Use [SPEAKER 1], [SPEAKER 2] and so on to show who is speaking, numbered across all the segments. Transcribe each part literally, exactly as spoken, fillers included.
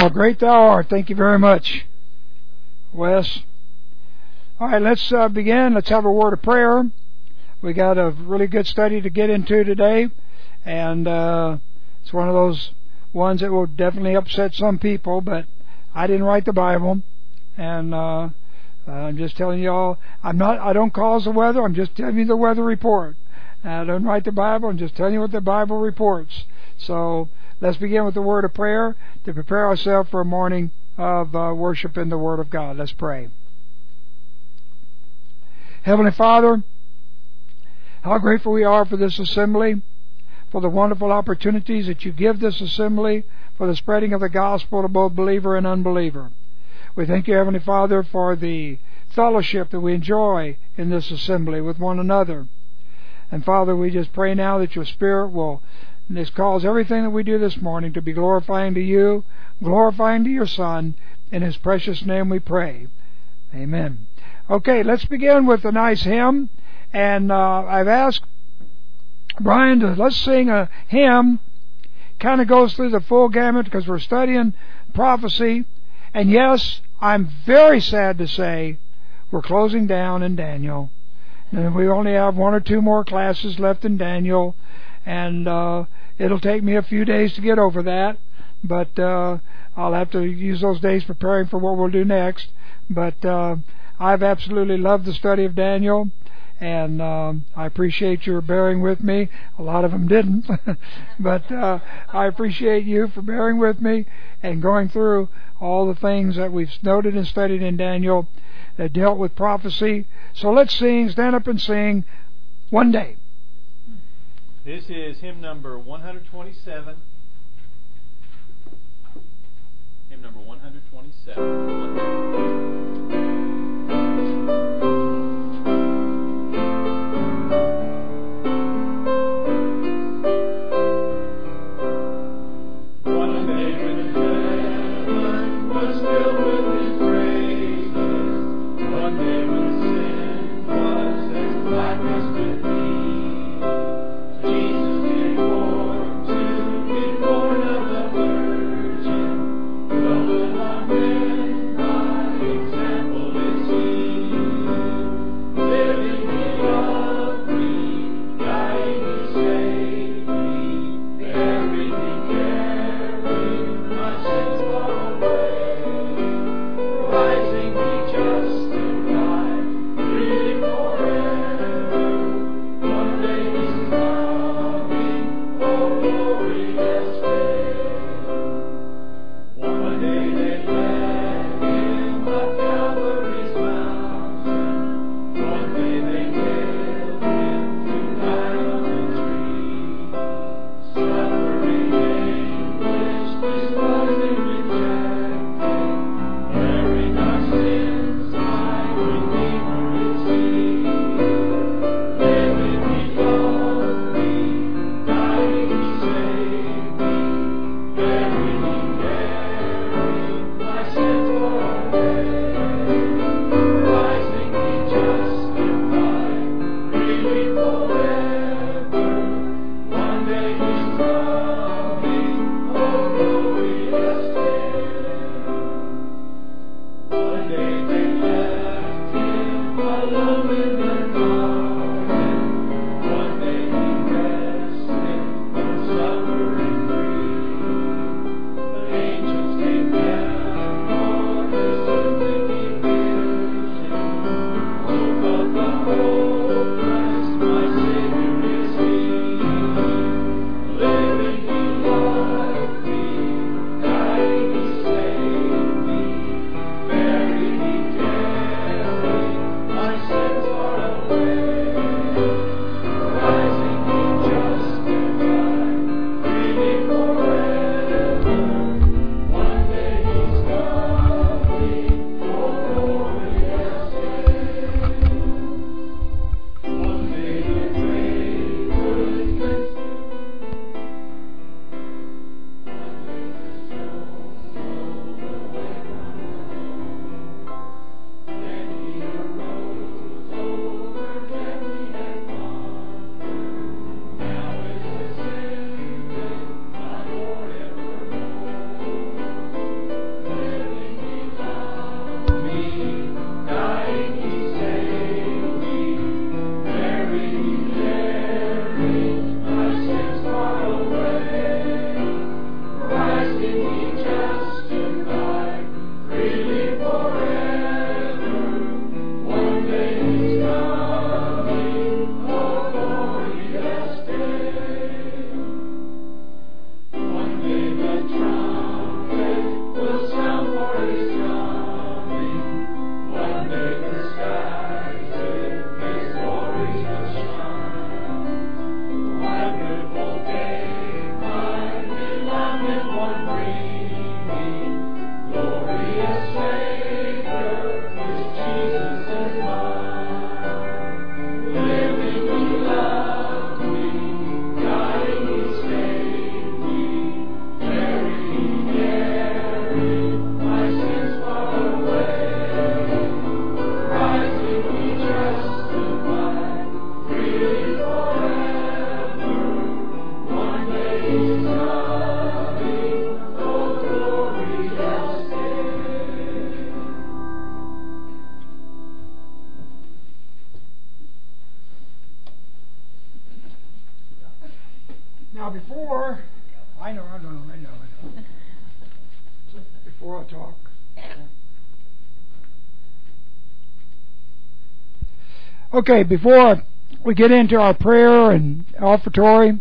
[SPEAKER 1] How great thou art. Thank you very much, Wes. All right, let's uh, begin. Let's have a word of prayer. We got a really good study to get into today, and uh, it's one of those ones that will definitely upset some people, but I didn't write the Bible, and uh, I'm just telling you all, I'm not, I don't cause the weather, I'm just telling you the weather report. I don't write the Bible, I'm just telling you what the Bible reports. So let's begin with the word of prayer to prepare ourselves for a morning of uh, worship in the Word of God. Let's pray. Heavenly Father, how grateful we are for this assembly, for the wonderful opportunities that you give this assembly for the spreading of the gospel to both believer and unbeliever. We thank you, Heavenly Father, for the fellowship that we enjoy in this assembly with one another. And Father, we just pray now that your Spirit will just cause everything that we do this morning to be glorifying to you, glorifying to your Son. In His precious name we pray. Amen. Okay, let's begin with a nice hymn. And uh, I've asked Brian to let's sing a hymn. Kind of goes through the full gamut because we're studying prophecy. And yes, I'm very sad to say we're closing down in Daniel. And we only have one or two more classes left in Daniel. And uh, it'll take me a few days to get over that. But uh, I'll have to use those days preparing for what we'll do next. But uh, I've absolutely loved the study of Daniel. And um, I appreciate your bearing with me. A lot of them didn't. But uh, I appreciate you for bearing with me and going through all the things that we've noted and studied in Daniel that dealt with prophecy. So let's sing, stand up and sing, One Day.
[SPEAKER 2] This is hymn number one twenty-seven. Hymn number one twenty-seven. One day.
[SPEAKER 3] My
[SPEAKER 1] Now before, I know, I know, I know, I know. Before I talk. Okay, before we get into our prayer and offertory,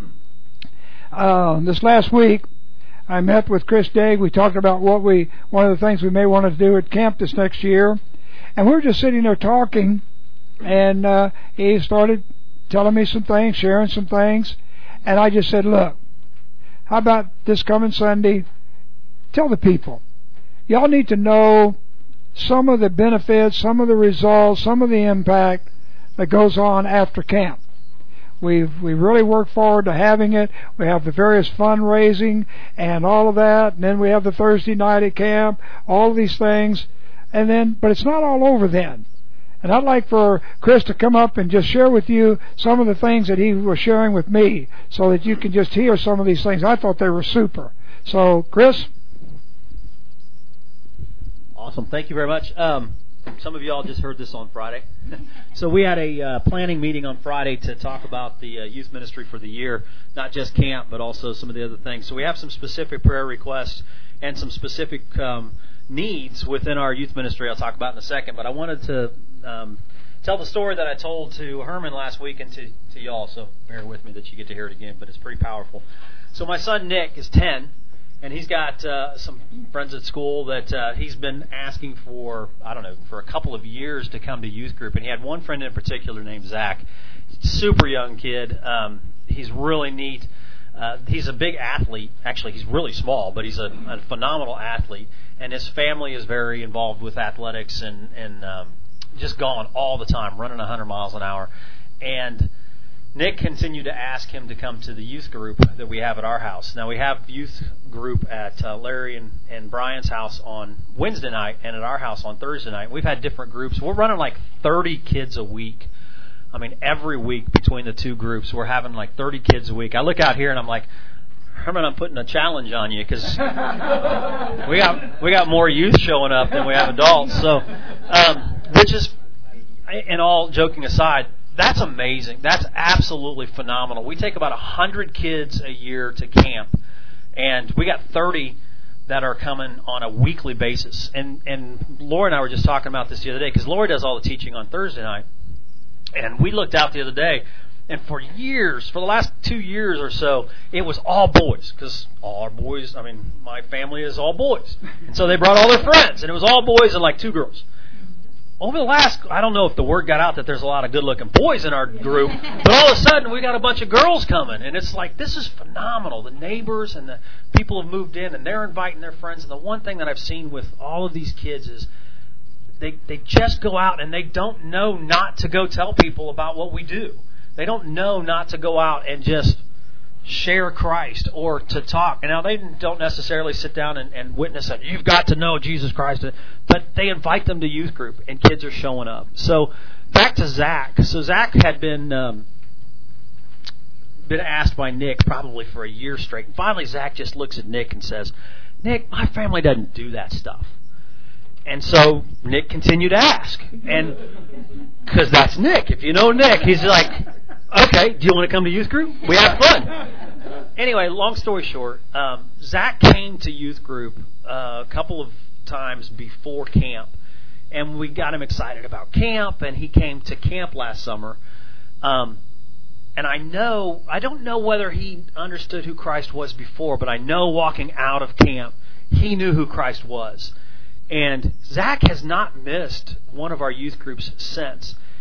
[SPEAKER 1] uh, this last week I met with Chris Dagg. We talked about what we, one of the things we may want to do at camp this next year. And we were just sitting there talking, and uh, he started telling me some things, sharing some things. And I just said, look, how about this coming Sunday? Tell the people. Y'all need to know some of the benefits, some of the results, some of the impact that goes on after camp. We've we really worked forward to having it. We have the various fundraising and all of that, and then we have the Thursday night at camp, all of these things, and then but it's not all over then. And I'd like for Chris to come up and just share with you some of the things that he was sharing with me so that you can just hear some of these things. I thought they were super. So, Chris?
[SPEAKER 3] Awesome. Thank you very much. Um, some of you all just heard this on Friday. So we had a uh, planning meeting on Friday to talk about the uh, youth ministry for the year, not just camp, but also some of the other things. So we have some specific prayer requests and some specific um, needs within our youth ministry I'll talk about in a second. But I wanted to um, tell the story that I told to Herman last week and to, to y'all. So bear with me that you get to hear it again, but it's pretty powerful. So my son Nick is ten. And he's got uh, some friends at school that uh, he's been asking for, I don't know, for a couple of years to come to youth group. And he had one friend in particular named Zach. Super young kid. Um, he's really neat. Uh, he's a big athlete. Actually, he's really small, but he's a, a phenomenal athlete. And his family is very involved with athletics and, and um, just gone all the time, running one hundred miles an hour. And Nick continued to ask him to come to the youth group that we have at our house. Now, we have youth group at uh, Larry and, and Brian's house on Wednesday night and at our house on Thursday night. We've had different groups. We're running like thirty kids a week. I mean, every week between the two groups, we're having like thirty kids a week. I look out here and I'm like, Herman, I'm putting a challenge on you because we got we got more youth showing up than we have adults. So, um, which is, and all joking aside, that's amazing. That's absolutely phenomenal. We take about one hundred kids a year to camp, and we got thirty that are coming on a weekly basis. And and Laura and I were just talking about this the other day because Laura does all the teaching on Thursday night. And we looked out the other day, and for years, for the last two years or so, it was all boys because all our boys, I mean, my family is all boys. And so they brought all their friends, and it was all boys and like two girls. Over the last, I don't know if the word got out that there's a lot of good-looking boys in our group, but all of a sudden we got a bunch of girls coming, and it's like, this is phenomenal. The neighbors and the people have moved in, and they're inviting their friends, and the one thing that I've seen with all of these kids is they they just go out and they don't know not to go tell people about what we do. They don't know not to go out and just share Christ or to talk. And now they don't necessarily sit down and, and witness it. You've got to know Jesus Christ. But they invite them to youth group, and kids are showing up. So back to Zach. So Zach had been um, been asked by Nick probably for a year straight. And finally Zach just looks at Nick and says, Nick, my family doesn't do that stuff. And so Nick continued to ask. And because that's Nick. If you know Nick, he's like, okay, do you want to come to youth group? We have fun. Anyway, long story short, um, Zach came to youth group uh, a couple of times before camp, and we got him excited about camp, and he came to camp last summer. Um, and I know, I don't know whether he understood who Christ was before, but I know walking out of camp, he knew who Christ was. And Zach has not missed one of our youth groups since.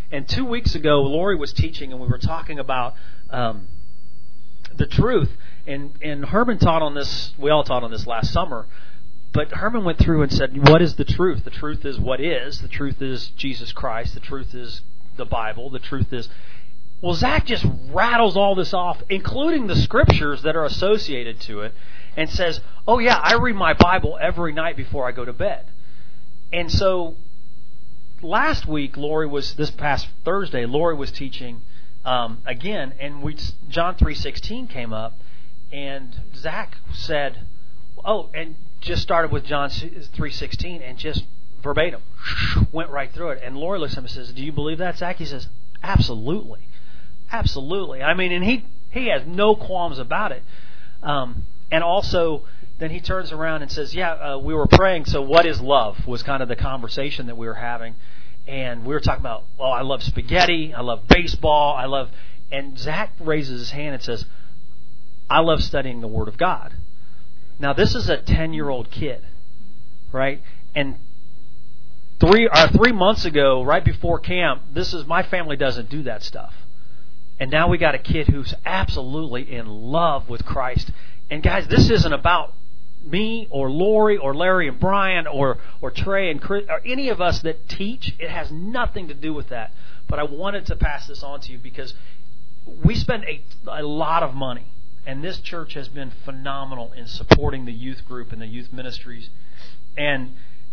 [SPEAKER 3] And two weeks ago, Lori was teaching, and we were talking about um, the truth. And, and Herman taught on this, we all taught on this last summer. But Herman went through and said, what is the truth? The truth is what is. The truth is Jesus Christ. The truth is the Bible. The truth is... Well, Zach just rattles all this off, including the scriptures that are associated to it, and says, oh yeah, I read my Bible every night before I go to bed. And so last week, Lori was, this past Thursday, Lori was teaching um, again, and we John three sixteen came up, and Zach said, oh, and just started with John three sixteen, and just verbatim, went right through it. And Lori looks at him and says, do you believe that, Zach? He says, absolutely. Absolutely. I mean, and he, he has no qualms about it. Um, and also, then he turns around and says, yeah, uh, we were praying, so what is love? Was kind of the conversation that we were having. And we were talking about, well, I love spaghetti, I love baseball, I love... And Zach raises his hand and says, I love studying the Word of God. Now, this is a ten-year-old kid, right? And three or three months ago, right before camp, this is my family doesn't do that stuff. And now we got a kid who's absolutely in love with Christ. And guys, this isn't about me or Lori or Larry and Brian or, or Trey and Chris or any of us that teach. It has nothing to do with that. But I wanted to pass this on to you because we spend a, a lot of money. And this church has been phenomenal in supporting the youth group and the youth ministries. And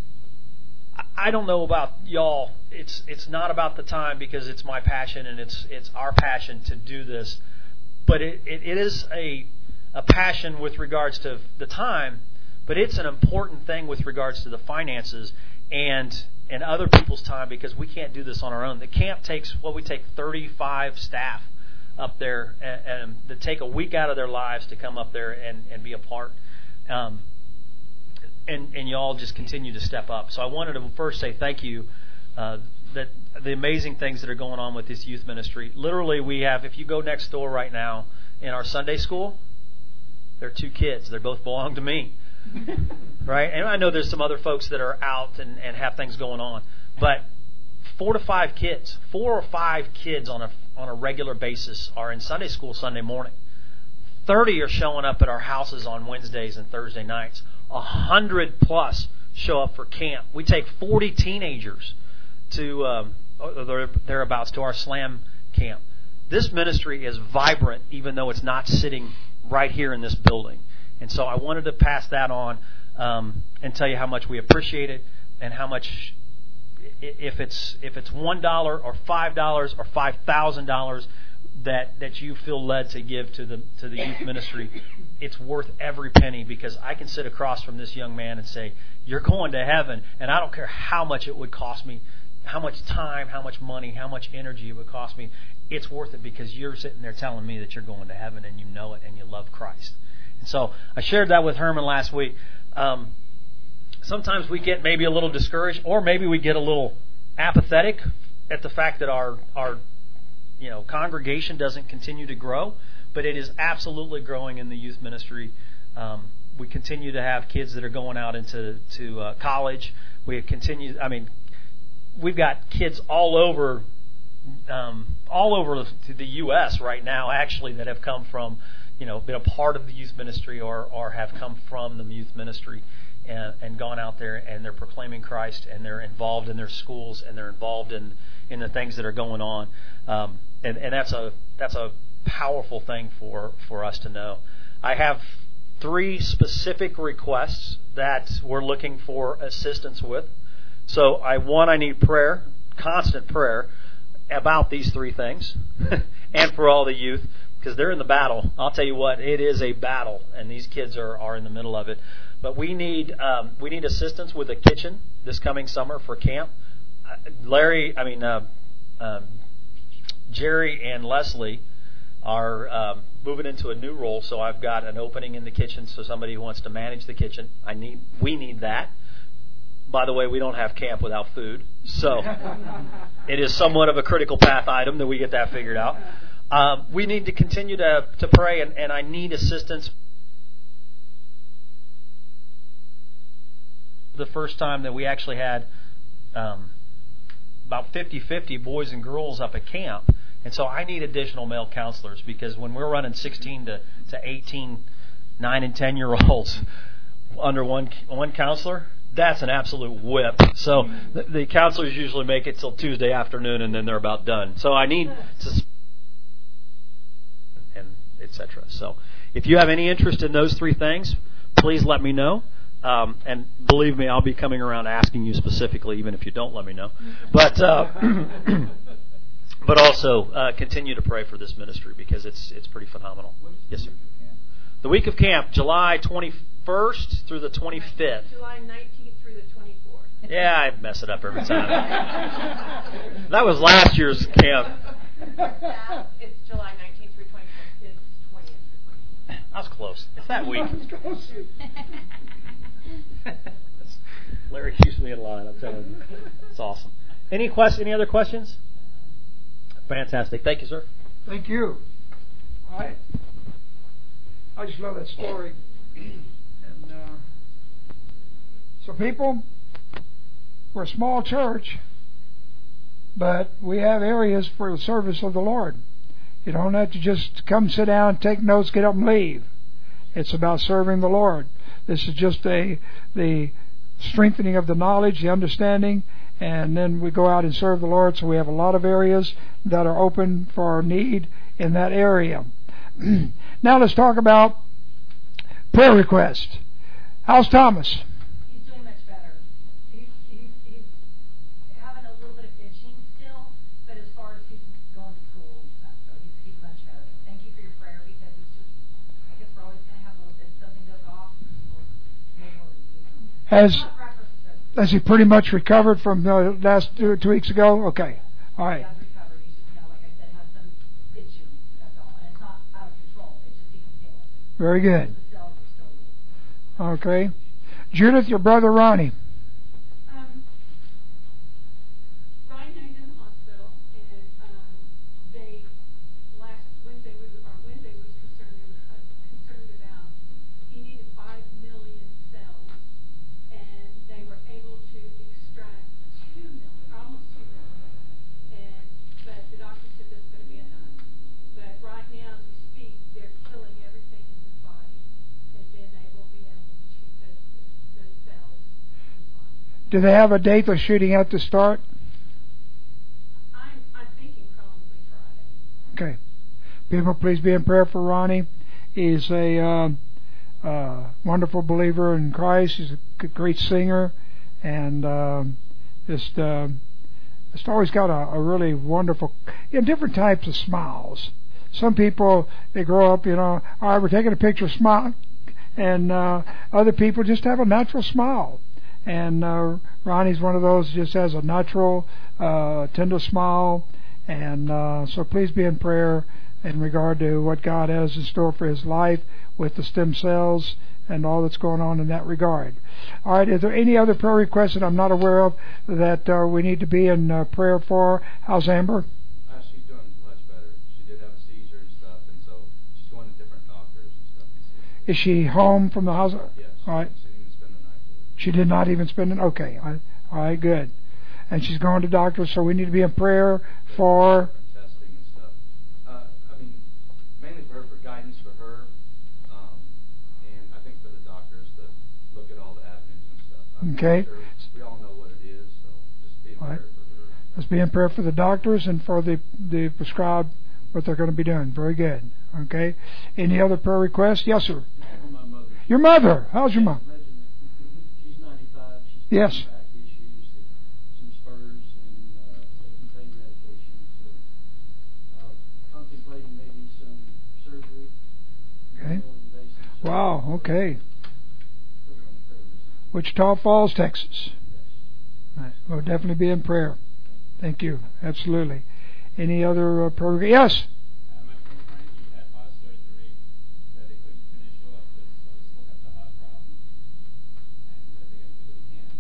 [SPEAKER 3] I don't know about y'all. It's it's not about the time because it's my passion and it's it's our passion to do this. But it, it, it is a a passion with regards to the time, but it's an important thing with regards to the finances and and other people's time because we can't do this on our own. The camp takes well, we take thirty-five staff up there and, and to take a week out of their lives to come up there and, and be a part. Um, And, and you all just continue to step up. So I wanted to first say thank you uh, that the amazing things that are going on with this youth ministry. Literally, we have, if you go next door right now, in our Sunday school, there are two kids. They both belong to me. Right? And I know there's some other folks that are out and, and have things going on. But four to five kids, four or five kids on a, on a regular basis are in Sunday school Sunday morning. thirty are showing up at our houses on Wednesdays and Thursday nights. A hundred plus show up for camp. We take forty teenagers to um, thereabouts to our slam camp. This ministry is vibrant, even though it's not sitting right here in this building. And so I wanted to pass that on um, and tell you how much we appreciate it and how much, if it's if it's one dollar or five dollars or five thousand dollars. That, that you feel led to give to the to the youth ministry, it's worth every penny because I can sit across from this young man and say, you're going to heaven, and I don't care how much it would cost me, how much time, how much money, how much energy it would cost me. It's worth it because you're sitting there telling me that you're going to heaven and you know it and you love Christ. And so I shared that with Herman last week. Um, sometimes we get maybe a little discouraged or maybe we get a little apathetic at the fact that our our you know, congregation doesn't continue to grow, but it is absolutely growing in the youth ministry. Um, we continue to have kids that are going out into to uh, college. We continue. I mean, we've got kids all over, um, all over the U S right now, actually, that have come from, you know, been a part of the youth ministry or or have come from the youth ministry and, and gone out there and they're proclaiming Christ and they're involved in their schools and they're involved in in the things that are going on. Um, and, and that's a that's a powerful thing for, for us to know. I have three specific requests that we're looking for assistance with. So I one, I need prayer, constant prayer about these three things, and for all the youth, because they're in the battle. I'll tell you what, it is a battle, and these kids are, are in the middle of it. But we need um, we need assistance with a kitchen this coming summer for camp. Larry, I mean, uh, um, Jerry and Leslie are um, moving into a new role, so I've got an opening in the kitchen. So somebody who wants to manage the kitchen, I need. We need that. By the way, we don't have camp without food, so it is somewhat of a critical path item that we get that figured out. Um, we need to continue to to pray, and, and I need assistance. The first time that we actually had. Um, about fifty-fifty boys and girls up at camp. And so I need additional male counselors because when we're running sixteen to, to eighteen, nine and ten year olds under one one counselor, that's an absolute whip. So the, the counselors usually make it till Tuesday afternoon and then they're about done. So I need to, and et cetera. So if you have any interest in those three things, please let me know. Um, and believe me, I'll be coming around asking you specifically, even if you don't let me know. But uh, but also uh, continue to pray for this ministry because it's it's pretty phenomenal. Yes, sir. The week of camp, July twenty-first through the twenty-fifth.
[SPEAKER 4] July nineteenth through the twenty-fourth.
[SPEAKER 3] Yeah, I mess it up every time. That was last year's camp.
[SPEAKER 4] That, it's July nineteenth through twenty-fourth. It's twentieth through twenty-fourth.
[SPEAKER 3] I was close. It's that week. Larry keeps me in line. I'm telling you, it's awesome. Any quest? Any other questions? Fantastic. Thank you, sir.
[SPEAKER 1] Thank you. I I just love that story. And uh, so, people, we're a small church, but we have areas for the service of the Lord. You don't have to just come sit down, take notes, get up, and leave. It's about serving the Lord. This is just a the strengthening of the knowledge, the understanding, and then we go out and serve the Lord. So we have a lot of areas that are open for our need in that area. Now let's talk about prayer requests. How's Thomas?
[SPEAKER 4] He's doing much better. He's, he's, he's having a little bit of itching still, but as far as he's going to school and stuff, so he's, he's much better. Thank you for your prayer because it's just, I guess we're always going to have a little, if something goes off, we'll, we'll worry.
[SPEAKER 1] Has has he pretty much recovered from the last two, two weeks ago? Okay. All right.
[SPEAKER 4] He has recovered. He just, you know, like I said, has some itching, that's all. And it's not out of control. It just, he can feel it.
[SPEAKER 1] Very good.
[SPEAKER 4] The cells are still
[SPEAKER 1] Okay. Judith, your brother Ronnie.
[SPEAKER 5] Um, Ryan now he's in the hospital, and um, they last Wednesday we were, or Wednesday was concerned uh, concerned about he needed five million cells, and they were able to extract two million, almost two million, and but the doctor said that's going to be enough. But right now, as we speak, they're killing everything in his body, and then they will be able to put the, the cells in his body.
[SPEAKER 1] Do they have a date they're shooting at to start?
[SPEAKER 5] I'm, I'm thinking probably Friday.
[SPEAKER 1] Okay. People, please be in prayer for Ronnie. He's a uh, uh, wonderful believer in Christ. He's a g- great singer, and uh, just uh, just always got a, a really wonderful, you know, different types of smiles. Some people, they grow up, you know, all right, we're taking a picture, smile, and uh, other people just have a natural smile. And uh, Ronnie's one of those, just has a natural, uh, tender smile. And uh, so please be in prayer in regard to what God has in store for his life with the stem cells and all that's going on in that regard. All right, is there any other prayer requests that I'm not aware of that uh, we need to be in uh, prayer for? How's Amber?
[SPEAKER 6] Uh, she's doing much better. She did have a seizure and stuff, and so she's going to different doctors and stuff.
[SPEAKER 1] Is she home from the hospital?
[SPEAKER 6] Yes.
[SPEAKER 1] All right.
[SPEAKER 6] She didn't even spend the night there.
[SPEAKER 1] She did not even spend it? Okay. All right, good. And she's going to doctors, so we need to be in prayer for...
[SPEAKER 6] testing and stuff. Uh, I mean, mainly for her, for guidance for her, um, and I think for the doctors to look at all the avenues and stuff. I'm
[SPEAKER 1] Okay.
[SPEAKER 6] Sure we all know what it is, so just be in
[SPEAKER 1] All right.
[SPEAKER 6] prayer for her.
[SPEAKER 1] Let's be in prayer for the doctors and for the, the prescribed what they're going to be doing. Very good. Okay. Any other prayer requests? Yes, sir.
[SPEAKER 7] For my mother.
[SPEAKER 1] Your mother. How's your mom?
[SPEAKER 7] She's ninety-five. She's got
[SPEAKER 1] Yes.
[SPEAKER 7] back issues, some spurs, and uh, taking pain medication. So, uh, contemplating maybe some surgery.
[SPEAKER 1] Okay.
[SPEAKER 7] minimally invasive surgery.
[SPEAKER 1] Wow. Okay.
[SPEAKER 7] Put her on the prayer list.
[SPEAKER 1] Wichita Falls, Texas.
[SPEAKER 7] Yes.
[SPEAKER 1] Right. We'll definitely be in prayer. Thank you. Absolutely. Any other uh, prayer? Yes.
[SPEAKER 2] Uh, my friend Frankie had heart surgery that they couldn't finish off with, so he still got the heart problem, and uh, they got to do what they can.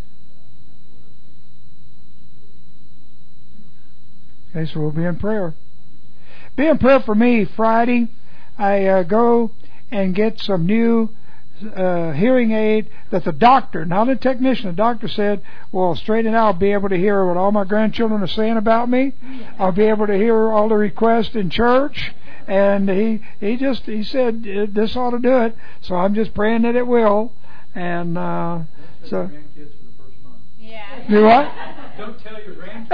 [SPEAKER 2] And uh,
[SPEAKER 1] Okay, so we'll be in prayer. Be in prayer for me. Friday, I uh, go and get some new uh, hearing aid that the doctor, not a technician, the doctor said, well, straighten out, I'll be able to hear what all my grandchildren are saying about me. I'll be able to hear all the requests in church. And he, he just, he said, this ought to do it. So I'm just praying that it will. And, uh, so.
[SPEAKER 7] Grandkids for the first month.
[SPEAKER 4] Yeah.
[SPEAKER 1] Do what?
[SPEAKER 7] Don't tell your grandkids.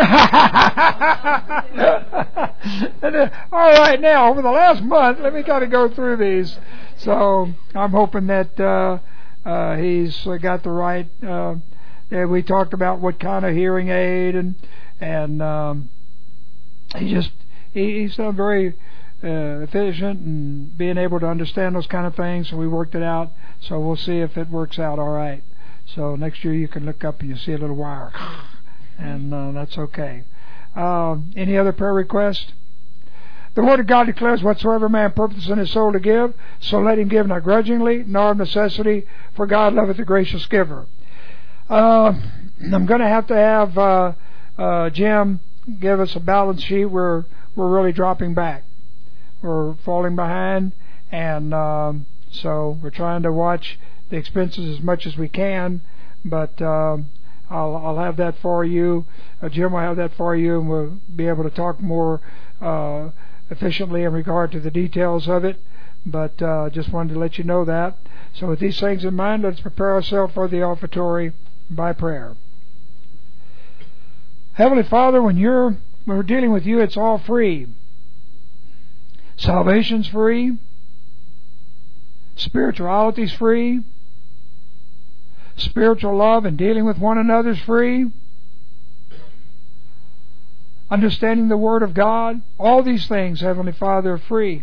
[SPEAKER 1] And, uh, all right, now, over the last month, let me kind of go through these. So I'm hoping that uh, uh, he's got the right. Uh, yeah, we talked about what kind of hearing aid, and and um, he just he, he's done very uh, efficient and being able to understand those kind of things. So we worked it out. So we'll see if it works out all right. So next year you can look up and you see a little wire, and uh, that's okay. Uh, any other prayer requests? The Word of God declares, whatsoever man purposes in his soul to give, so let him give not grudgingly, nor of necessity, for God loveth the gracious giver. Uh, I'm going to have to have uh, uh, Jim give us a balance sheet. We're, we're really dropping back. We're falling behind, and um, so we're trying to watch the expenses as much as we can, but um, I'll, I'll have that for you. Uh, Jim will have that for you, and we'll be able to talk more uh, efficiently in regard to the details of it, but uh, just wanted to let you know that. So with these things in mind, let's prepare ourselves for the offertory by prayer. Heavenly Father, when you're when we're dealing with you, it's all free. Salvation's free. Spirituality's free. Spiritual love and dealing with one another's free. Understanding the Word of God, all these things, Heavenly Father, are free.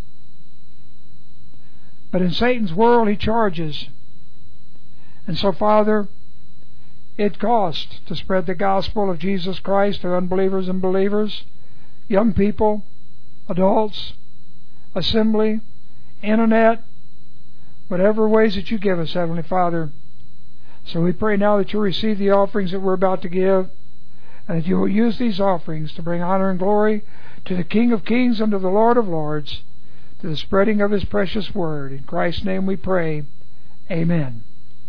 [SPEAKER 1] But in Satan's world, he charges. And so, Father, it costs to spread the gospel of Jesus Christ to unbelievers and believers, young people, adults, assembly, internet, whatever ways that you give us, Heavenly Father. So we pray now that you'll receive the offerings that we're about to give, and that you will use these offerings to bring honor and glory to the King of Kings and to the Lord of Lords, to the spreading of His precious Word. In Christ's name we pray. Amen.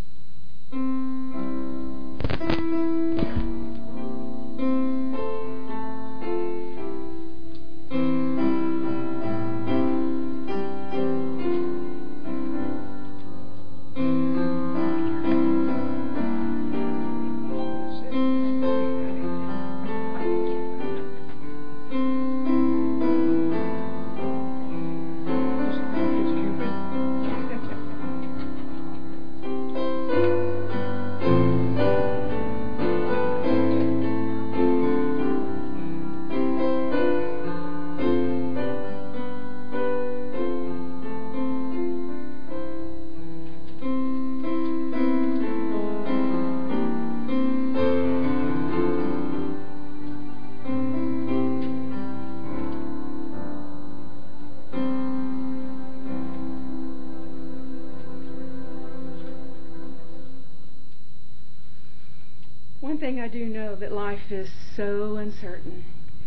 [SPEAKER 5] One thing I do know, that life is so uncertain,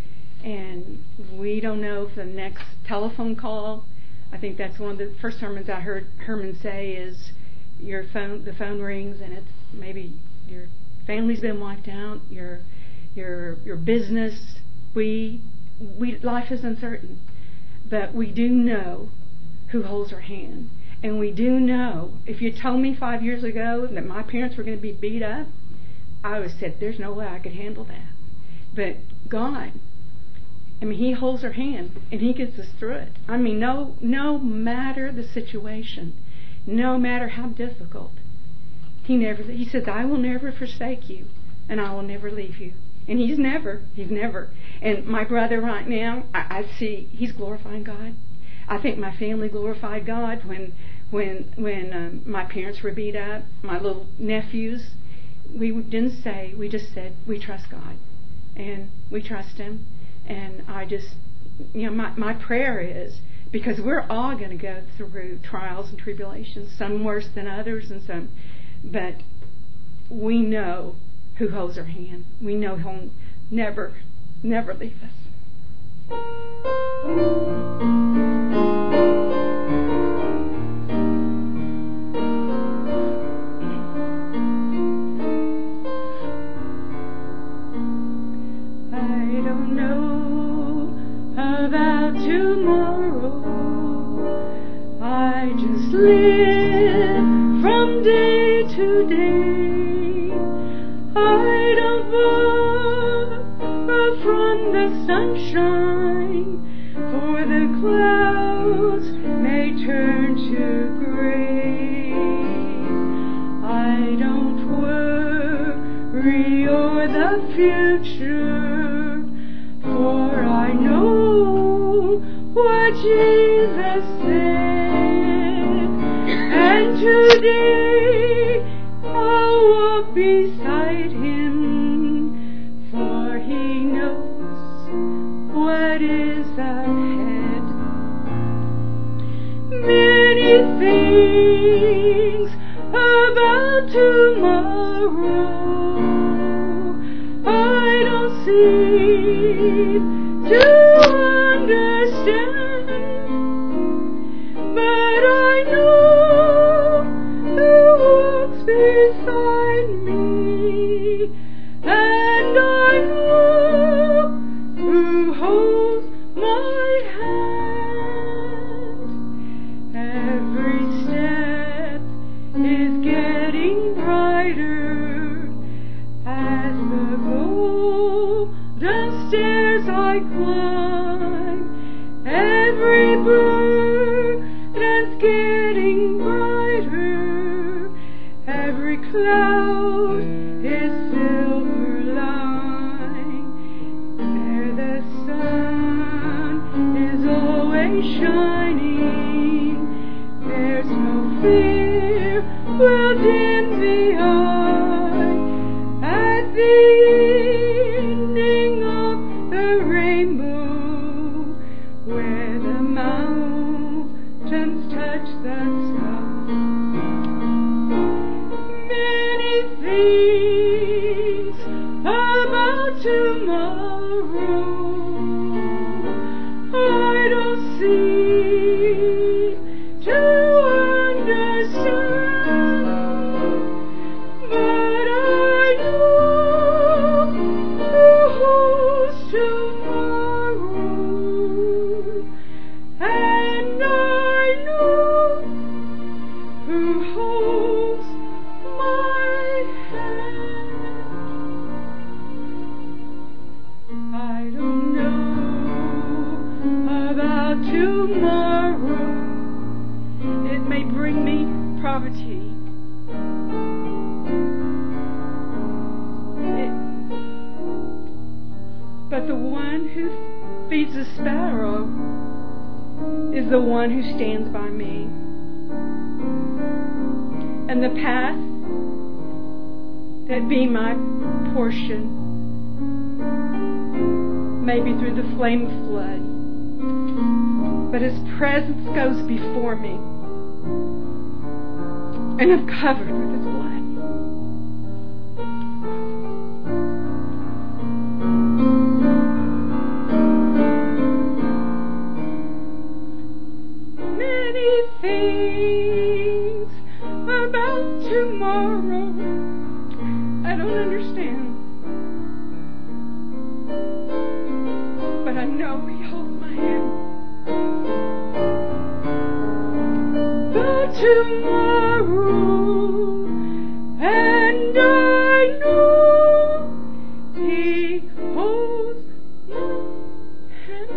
[SPEAKER 5] and we don't know if the next telephone call, I think that's one of the first sermons I heard Herman say, is your phone, the phone rings and it's maybe your family's been wiped out, your your your business. We we life is uncertain, but we do know who holds our hand, and we do know. If you told me five years ago that my parents were going to be beat up, I would have said, there's no way I could handle that. But God, I mean, He holds our hand, and He gets us through it. I mean, no, no matter the situation, no matter how difficult, He never, He says, I will never forsake you, and I will never leave you. And He's never, He's never. And my brother right now, I, I see he's glorifying God. I think my family glorified God when, when, when um, my parents were beat up, my little nephews. We didn't say, we just said, we trust God, and we trust Him. And I just, you know, my, my prayer is, because we're all going to go through trials and tribulations, some worse than others, and some, but we know who holds our hand. We know He'll never, never leave us.
[SPEAKER 8] about tomorrow. I just live from day to day. I don't borrow from the sunshine, for the clouds may turn to gray. I don't worry o'er the future, for I know what Jesus said. And today I'll walk beside Him, for He knows what is ahead. Many things about tomorrow I don't seem to understand, but I know who walks beside me, and I know who holds my hand. Every step is getting brighter as the golden stairs I climb. Every burden's getting brighter, every cloud is silver line. There the sun is always shining, there's no fear will dim the eye. At the ending of the rainbow, where the mountains touch the sky, many things about tomorrow I don't seem to understand, but I know who holds tomorrow, and I know who holds my hand. I don't know about tomorrow. It may bring me poverty. It, but the one who feeds the sparrow is the one who stands by me. And the path that be my portion may be through the flame of flood, but His presence goes before me, and I'm covered with His blood. Many things about tomorrow I don't understand, but I know He holds my hand. But tomorrow, and I know He holds my hand.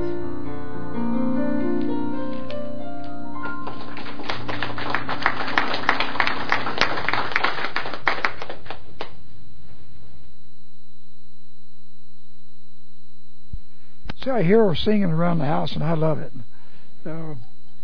[SPEAKER 1] See, I hear her singing around the house, and I love it. So,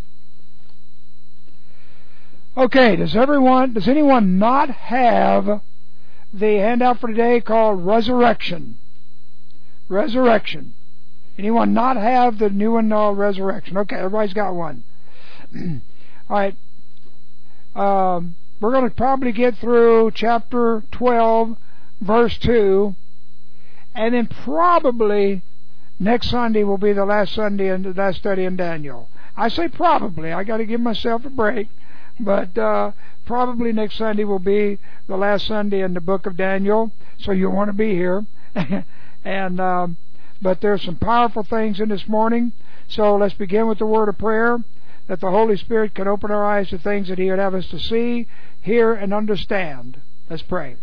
[SPEAKER 1] okay, does everyone, does anyone not have the handout for today called Resurrection? Resurrection. Anyone not have the new one called Resurrection? Okay, everybody's got one. All right. Um, we're going to probably get through chapter twelve, verse two, and then probably next Sunday will be the last Sunday and the last study in Daniel. I say probably. I got to give myself a break. But uh, probably next Sunday will be the last Sunday in the book of Daniel, so you'll want to be here. and um, but there's some powerful things in this morning. So let's begin with the word of prayer, that the Holy Spirit can open our eyes to things that He would have us to see, hear, and understand. Let's pray.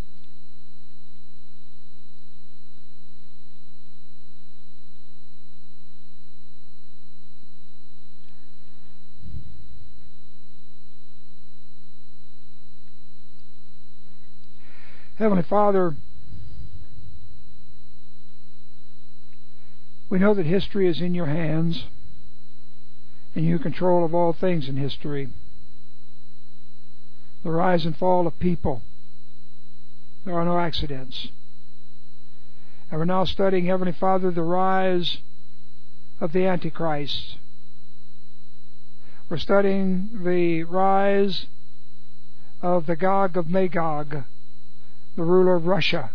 [SPEAKER 1] Heavenly Father, we know that history is in your hands, and you have control of all things in history. The rise and fall of people. There are no accidents. And we're now studying, Heavenly Father, the rise of the Antichrist. We're studying the rise of the Gog of Magog, the ruler of Russia.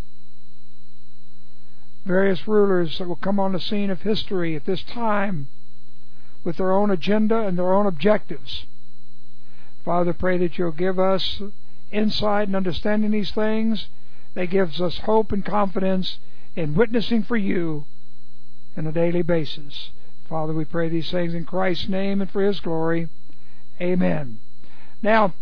[SPEAKER 1] Various rulers that will come on the scene of history at this time with their own agenda and their own objectives. Father, pray that you'll give us insight in understanding these things. That gives us hope and confidence in witnessing for you on a daily basis. Father, we pray these things in Christ's name and for His glory. Amen. Now,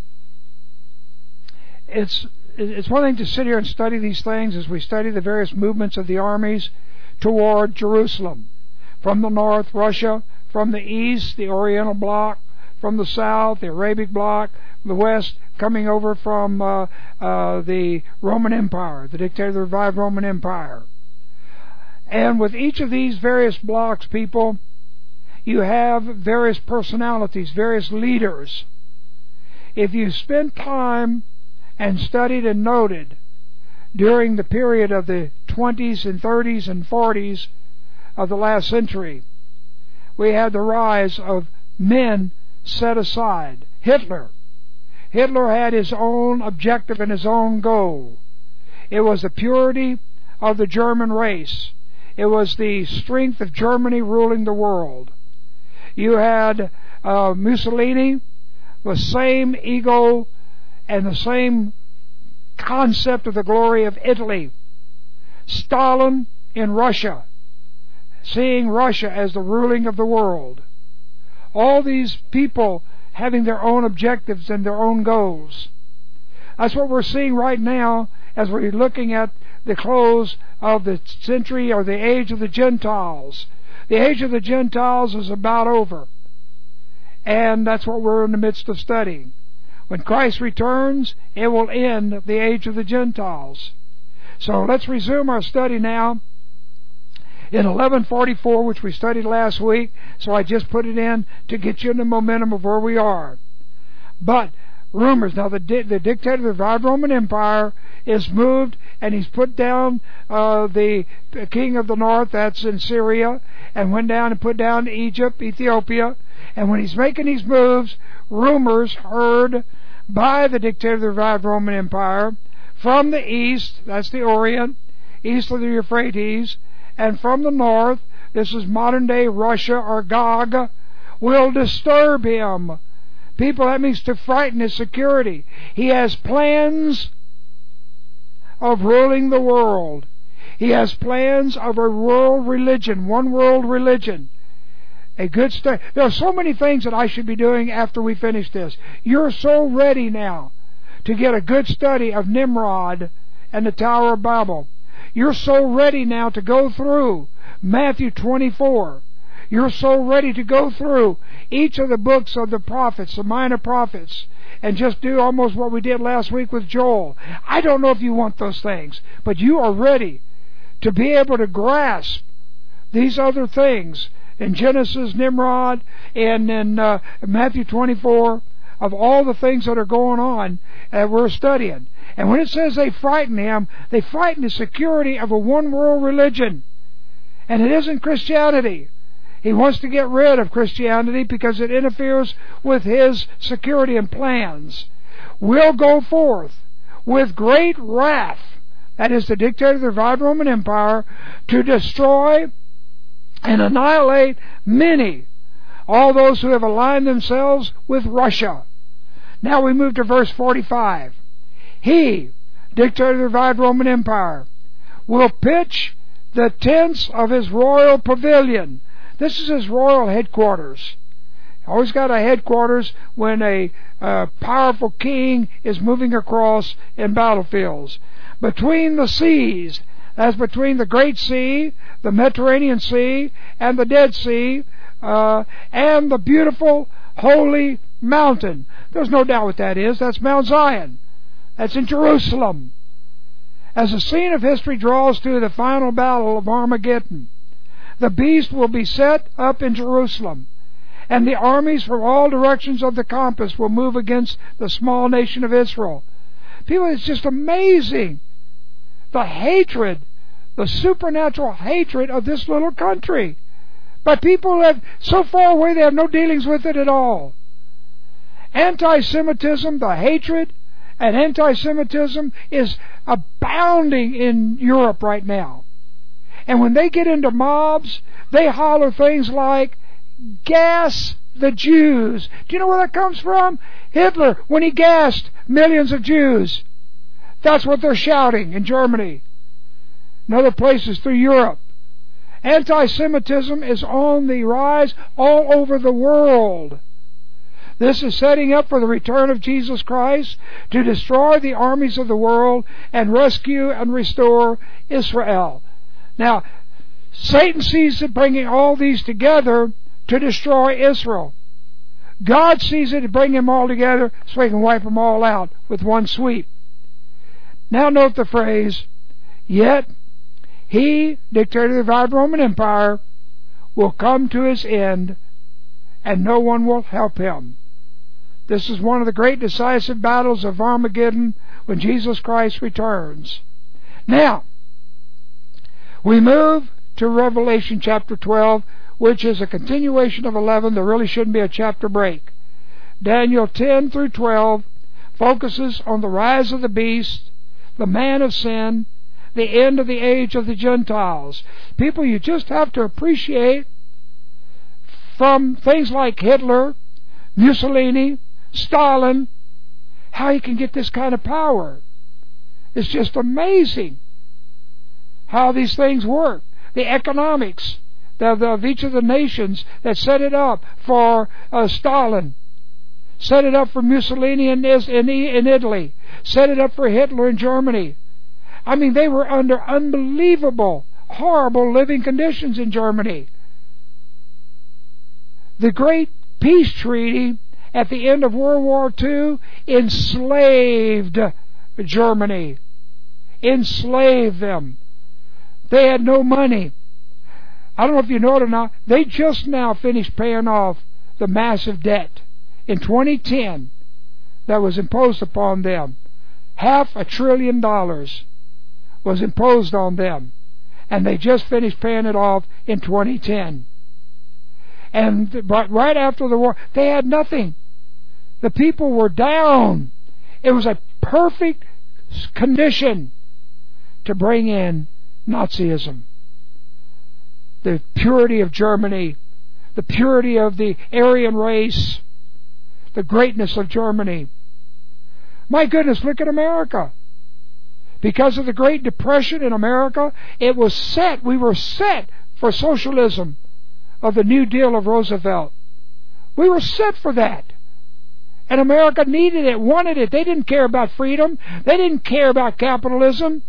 [SPEAKER 1] it's It's one thing to sit here and study these things as we study the various movements of the armies toward Jerusalem. From the north, Russia. From the east, the Oriental bloc. From the south, the Arabic bloc. The west, coming over from uh, uh, the Roman Empire, the dictator of the revived Roman Empire. And with each of these various blocs, people, you have various personalities, various leaders. If you spend time and studied and noted during the period of the twenties and thirties and forties of the last century, we had the rise of men set aside. Hitler. Hitler had his own objective and his own goal. It was the purity of the German race. It was the strength of Germany ruling the world. You had uh, Mussolini, the same ego and the same concept of the glory of Italy. Stalin in Russia, seeing Russia as the ruling of the world. All these people having their own objectives and their own goals. That's what we're seeing right now as we're looking at the close of the century or the age of the Gentiles. The age of the Gentiles is about over. And that's what we're in the midst of studying. When Christ returns, it will end the age of the Gentiles. So let's resume our study now in eleven forty-four, which we studied last week. So I just put it in to get you in the momentum of where we are. But rumors, now the, di- the dictator of the revived Roman Empire is moved, and he's put down uh, the, the king of the north, that's in Syria, and went down and put down Egypt, Ethiopia. And when he's making these moves, rumors heard by the dictator of the revived Roman Empire from the east, that's the Orient, east of the Euphrates, and from the north, this is modern day Russia or Gog, will disturb him. People, that means to frighten his security. He has plans of ruling the world. He has plans of a world religion, one world religion. A good study. There are so many things that I should be doing after we finish this. You're so ready now to get a good study of Nimrod and the Tower of Babel. You're so ready now to go through Matthew twenty-four. You're so ready to go through each of the books of the prophets, the minor prophets, and just do almost what we did last week with Joel. I don't know if you want those things, but you are ready to be able to grasp these other things in Genesis, Nimrod, and in uh, Matthew twenty-four, of all the things that are going on that we're studying. And when it says they frighten him, they frighten the security of a one-world religion. And it isn't Christianity. He wants to get rid of Christianity because it interferes with his security and plans. Will go forth with great wrath, that is the dictator of the revived Roman Empire, to destroy and annihilate many, all those who have aligned themselves with Russia. Now we move to verse forty-five. He, dictator of the revived Roman Empire, will pitch the tents of his royal pavilion. This is his royal headquarters. Always got a headquarters when a uh, powerful king is moving across in battlefields. Between the seas, as between the Great Sea, the Mediterranean Sea, and the Dead Sea, uh, and the beautiful holy mountain. There's no doubt what that is. That's Mount Zion. That's in Jerusalem. As the scene of history draws to the final battle of Armageddon, the beast will be set up in Jerusalem, and the armies from all directions of the compass will move against the small nation of Israel. People, it's just amazing. The hatred, the supernatural hatred of this little country. But people have, so far away, they have no dealings with it at all. Anti-Semitism, the hatred and anti-Semitism is abounding in Europe right now. And when they get into mobs, they holler things like, gas the Jews. Do you know where that comes from? Hitler, when he gassed millions of Jews. That's what they're shouting in Germany and other places through Europe. Anti-Semitism is on the rise all over the world. This is setting up for the return of Jesus Christ to destroy the armies of the world and rescue and restore Israel. Now, Satan sees it bringing all these together to destroy Israel. God sees it to bring them all together so he can wipe them all out with one sweep. Now note the phrase, yet he, dictator of the Roman Empire, will come to his end, and no one will help him. This is one of the great decisive battles of Armageddon when Jesus Christ returns. Now, we move to Revelation chapter twelve, which is a continuation of eleven. There really shouldn't be a chapter break. Daniel ten through twelve focuses on the rise of the beast, the man of sin, the end of the age of the Gentiles. People, you just have to appreciate from things like Hitler, Mussolini, Stalin, how he can get this kind of power. It's just amazing how these things work. The economics of, of each of the nations that set it up for uh, Stalin, set it up for Mussolini in, in, in Italy, set it up for Hitler in Germany. I mean, they were under unbelievable, horrible living conditions in Germany. The Great Peace Treaty at the end of World War Two enslaved Germany. Enslaved them. They had no money. I don't know if you know it or not, they just now finished paying off the massive debt in twenty ten that was imposed upon them. Half a trillion dollars was imposed on them, and they just finished paying it off in twenty ten. And but right after the war, they had nothing. The people were down. It was a perfect condition to bring in Nazism. The purity of Germany, the purity of the Aryan race, the greatness of Germany. My goodness, look at America. Because of the Great Depression in America, it was set, we were set for socialism of the New Deal of Roosevelt. We were set for that. And America needed it, wanted it. They didn't care about freedom. They didn't care about capitalism.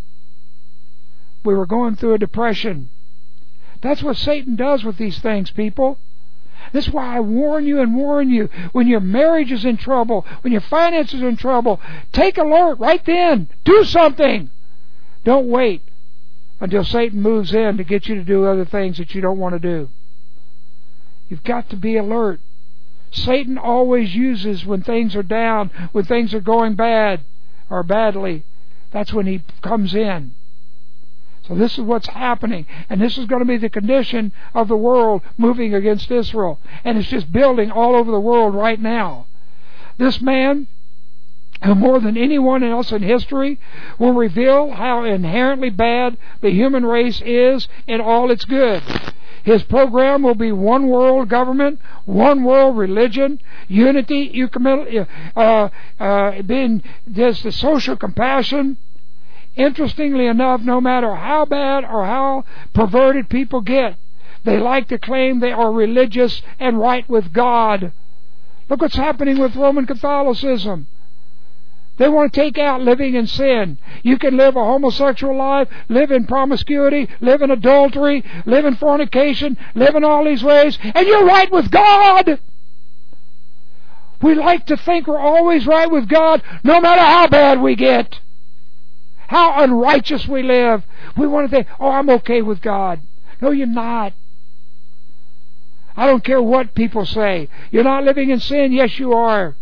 [SPEAKER 1] We were going through a depression. That's what Satan does with these things, people. This is why I warn you and warn you. When your marriage is in trouble, when your finances are in trouble, take alert right then. Do something. Don't wait until Satan moves in to get you to do other things that you don't want to do. You've got to be alert. Satan always uses when things are down, when things are going bad or badly. That's when he comes in. So this is what's happening. And this is going to be the condition of the world moving against Israel. And it's just building all over the world right now. This man, who more than anyone else in history, will reveal how inherently bad the human race is in all its good. His program will be one world government, one world religion, unity, uh, uh, being there's the social compassion. Interestingly enough, no matter how bad or how perverted people get, They like to claim they are religious and right with God. Look what's happening with Roman Catholicism. They want to take out living in sin. You can live a homosexual life, live in promiscuity, live in adultery, live in fornication, live in all these ways, and you're right with God. We like to think we're always right with God, no matter how bad we get, how unrighteous we live. We want to think, oh, I'm okay with God. No, you're not. I don't care what people say. You're not living in sin. Yes, you are.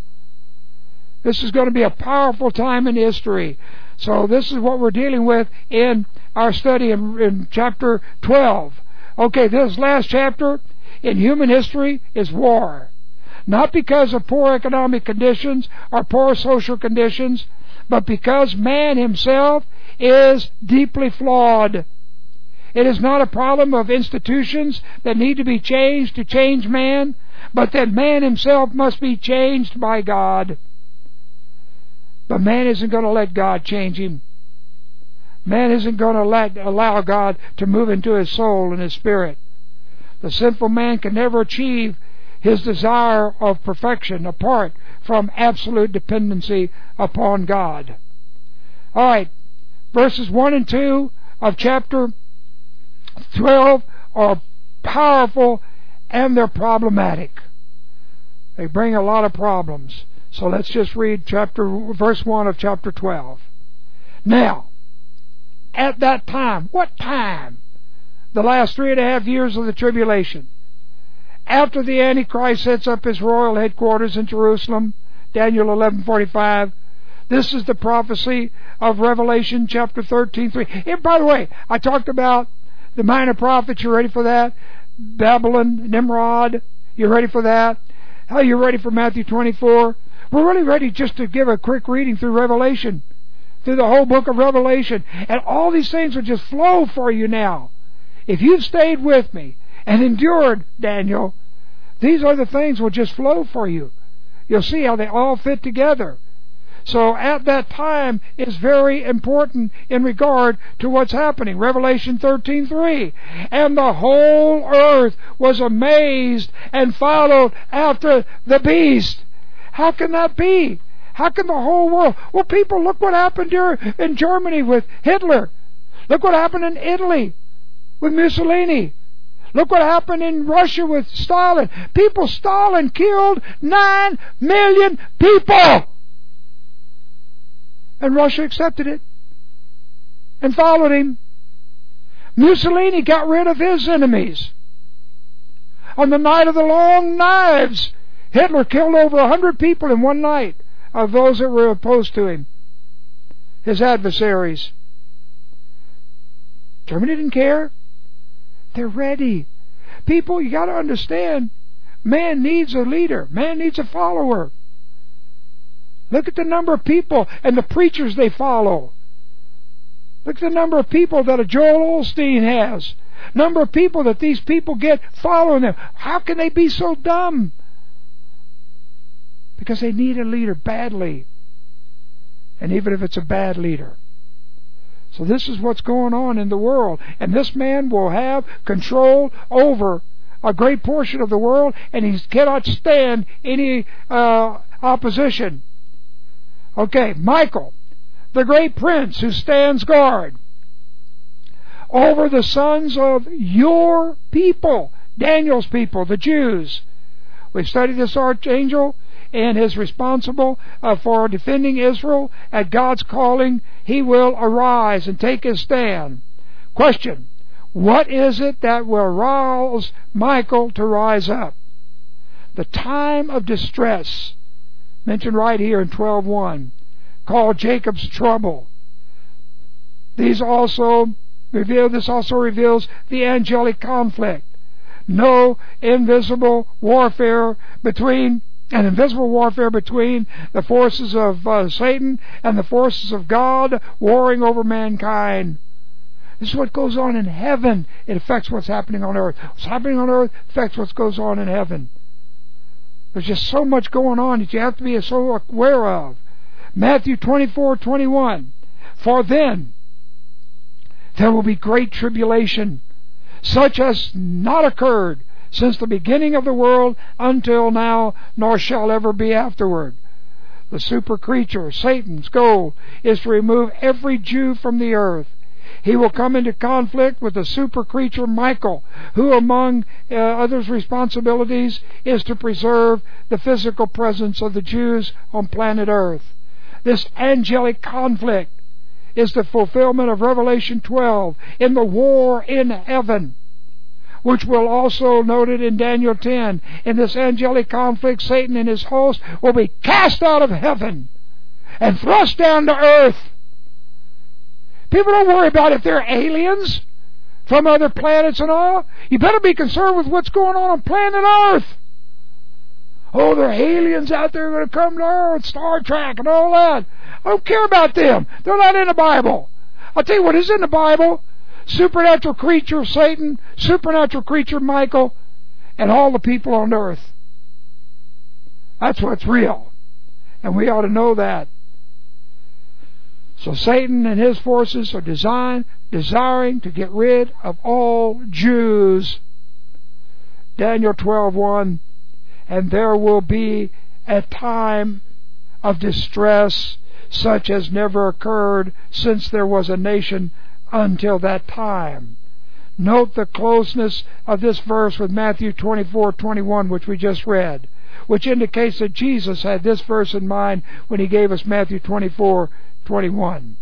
[SPEAKER 1] This is going to be a powerful time in history. So this is what we're dealing with in our study in, in chapter twelve. Okay, this last chapter in human history is war. Not because of poor economic conditions or poor social conditions, but because man himself is deeply flawed. It is not a problem of institutions that need to be changed to change man, but that man himself must be changed by God. But man isn't going to let God change him. Man isn't going to let, allow God to move into his soul and his spirit. The sinful man can never achieve his desire of perfection apart from absolute dependency upon God. All right, verses one and two of chapter twelve are powerful and they're problematic. They bring a lot of problems. So let's just read chapter verse one of chapter twelve. Now, at that time, what time? The last three and a half years of the tribulation. After the Antichrist sets up his royal headquarters in Jerusalem, Daniel eleven forty-five. This is the prophecy of Revelation chapter thirteen three. And by the way, I talked about the minor prophets. You ready for that? Babylon, Nimrod. You ready for that? How you ready for Matthew twenty-four? We're really ready just to give a quick reading through Revelation, through the whole book of Revelation. And all these things will just flow for you now. If you've stayed with me and endured, Daniel, these other things will just flow for you. You'll see how they all fit together. So at that time is very important in regard to what's happening. Revelation thirteen three. And the whole earth was amazed and followed after the beast. How can that be? How can the whole world? Well, people, look what happened here in Germany with Hitler. Look what happened in Italy with Mussolini. Look what happened in Russia with Stalin. People, Stalin killed nine million people. And Russia accepted it and followed him. Mussolini got rid of his enemies. On the night of the long knives, Hitler killed over a hundred people in one night of those that were opposed to him, his adversaries. Germany didn't care. They're ready. People, you got to understand, man needs a leader. Man needs a follower. Look at the number of people and the preachers they follow. Look at the number of people that a Joel Osteen has. Number of people that these people get following them. How can they be so dumb? Because they need a leader badly. And even if it's a bad leader. So this is what's going on in the world. And this man will have control over a great portion of the world, and he cannot stand any uh, opposition. Okay, Michael, the great prince who stands guard over the sons of your people, Daniel's people, the Jews. We've studied this archangel and is responsible uh, for defending Israel. At God's calling, he will arise and take his stand. Question: what is it that will rouse Michael to rise up? The time of distress, mentioned right here in twelve one, called Jacob's trouble. These also reveal, this also reveals the angelic conflict. No invisible warfare between, an invisible warfare between the forces of uh, Satan and the forces of God warring over mankind. This is what goes on in heaven. It affects what's happening on earth. What's happening on earth affects what goes on in heaven. There's just so much going on that you have to be so aware of. Matthew twenty-four twenty-one. For then there will be great tribulation, such has not occurred since the beginning of the world until now, nor shall ever be afterward. The super creature, Satan's goal, is to remove every Jew from the earth. He will come into conflict with the super creature Michael, who among uh, others' responsibilities is to preserve the physical presence of the Jews on planet earth. This angelic conflict is the fulfillment of Revelation twelve in the war in heaven, which we'll also noted in Daniel ten. In this angelic conflict, Satan and his host will be cast out of heaven and thrust down to earth. People don't worry about if they're aliens from other planets and all. You better be concerned with what's going on on planet Earth. Oh, there are aliens out there going to come to Earth, Star Trek and all that. I don't care about them. They're not in the Bible. I'll tell you what is in the Bible. Supernatural creature Satan, supernatural creature Michael, and all the people on earth. That's what's real. And we ought to know that. So Satan and his forces are designed, desiring to get rid of all Jews. Daniel twelve one, and there will be a time of distress such as never occurred since there was a nation until that time. Note the closeness of this verse with Matthew twenty-four twenty-one, which we just read, which indicates that Jesus had this verse in mind when he gave us Matthew twenty-four twenty-one.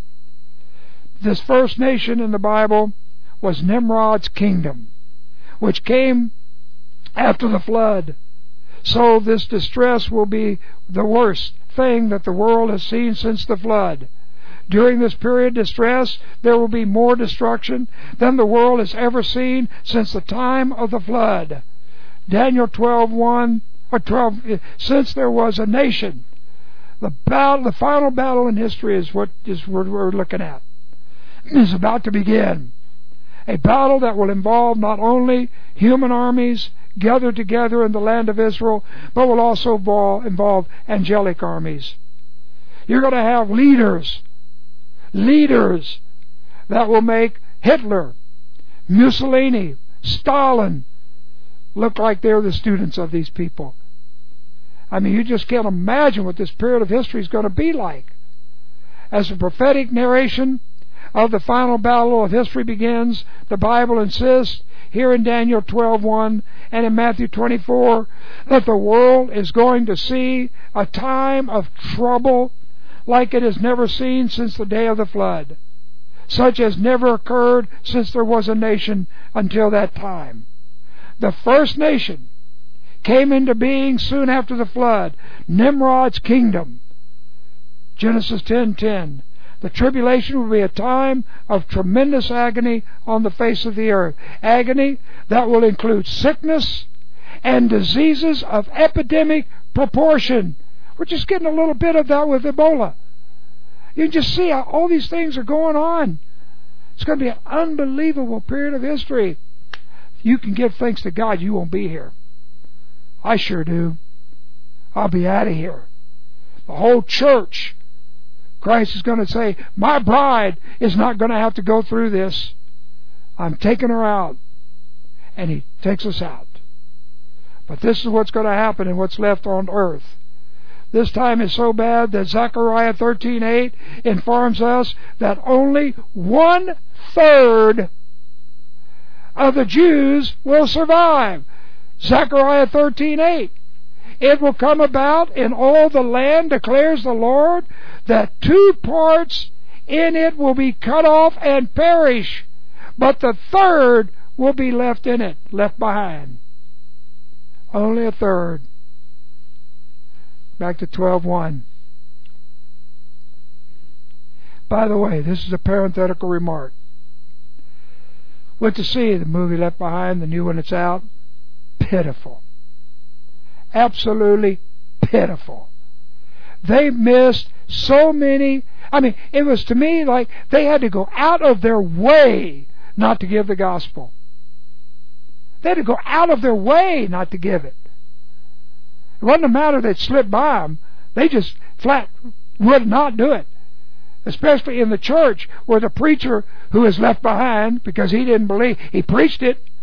[SPEAKER 1] This first nation in the Bible was Nimrod's kingdom, which came after the flood. So this distress will be the worst thing that the world has seen since the flood. During this period of distress, there will be more destruction than the world has ever seen since the time of the flood. Daniel twelve one or twelve, since there was a nation. The battle, the final battle in history is what is what we're looking at. It's about to begin. A battle that will involve not only human armies gathered together in the land of Israel, but will also involve angelic armies. You're going to have leaders, leaders that will make Hitler, Mussolini, Stalin look like they're the students of these people. I mean, you just can't imagine what this period of history is going to be like. As the prophetic narration of the final battle of history begins, the Bible insists here in Daniel twelve one and in Matthew twenty-four that the world is going to see a time of trouble like it has never seen since the day of the flood, such as never occurred since there was a nation until that time. The first nation came into being soon after the flood, Nimrod's kingdom. Genesis ten ten. The tribulation will be a time of tremendous agony on the face of the earth. Agony that will include sickness and diseases of epidemic proportion. We're just getting a little bit of that with Ebola. You can just see how all these things are going on. It's going to be an unbelievable period of history. You can give thanks to God you won't be here. I sure do. I'll be out of here. The whole church, Christ is going to say, my bride is not going to have to go through this. I'm taking her out. And He takes us out. But this is what's going to happen in what's left on earth. This time is so bad that Zechariah thirteen eight informs us that only one third of the Jews will survive. Zechariah thirteen eight. It will come about in all the land, declares the Lord, that two parts in it will be cut off and perish, but the third will be left in it, left behind. Only a third. Back to twelve one. By the way, this is a parenthetical remark. Went to see the movie Left Behind, the new one that's out. Pitiful. Absolutely pitiful. They missed so many. I mean, it was to me like they had to go out of their way not to give the gospel. They had to go out of their way not to give it. It wasn't a matter that slipped by them. They just flat would not do it. Especially in the church where the preacher who was left behind because he didn't believe, he preached it,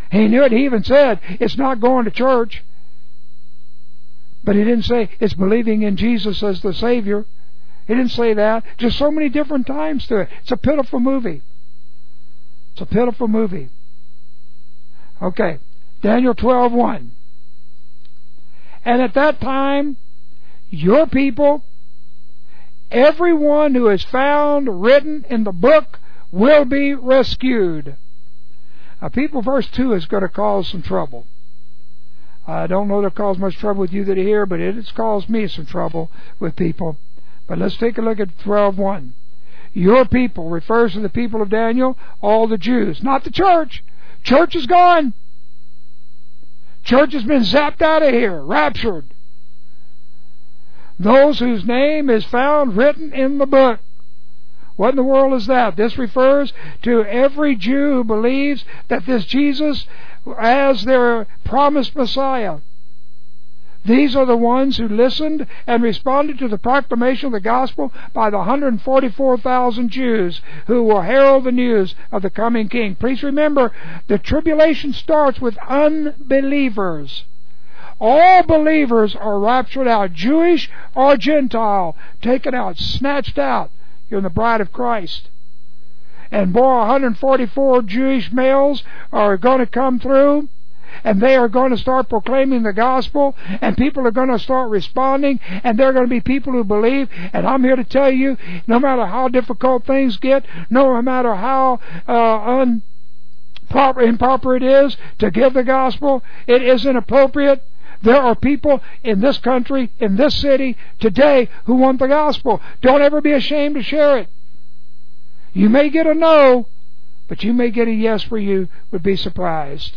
[SPEAKER 1] He knew it. He even said, it's not going to church. But he didn't say it's believing in Jesus as the Savior. He didn't say that. Just so many different times to it. It's a pitiful movie. It's a pitiful movie. Okay. Daniel twelve one. And at that time, your people, everyone who is found written in the book, will be rescued. Now, people, verse two is going to cause some trouble. I don't know that it caused much trouble with you that are here, but it has caused me some trouble with people. But let's take a look at twelve one. Your people refers to the people of Daniel, all the Jews, not the church. Church is gone. Church has been zapped out of here, raptured. Those whose name is found written in the book. What in the world is that? This refers to every Jew who believes that this Jesus as their promised Messiah. These are the ones who listened and responded to the proclamation of the gospel by the one hundred forty-four thousand Jews who will herald the news of the coming King. Please remember, the tribulation starts with unbelievers. All believers are raptured out, Jewish or Gentile, taken out, snatched out. You're in the bride of Christ. And boy, one hundred forty-four Jewish males are going to come through, and they are going to start proclaiming the gospel, and people are going to start responding, and there are going to be people who believe. And I'm here to tell you, no matter how difficult things get, no matter how uh, improper, improper it is to give the gospel, it isn't appropriate. There are people in this country, in this city, today, who want the gospel. Don't ever be ashamed to share it. You may get a no, but you may get a yes where you would be surprised.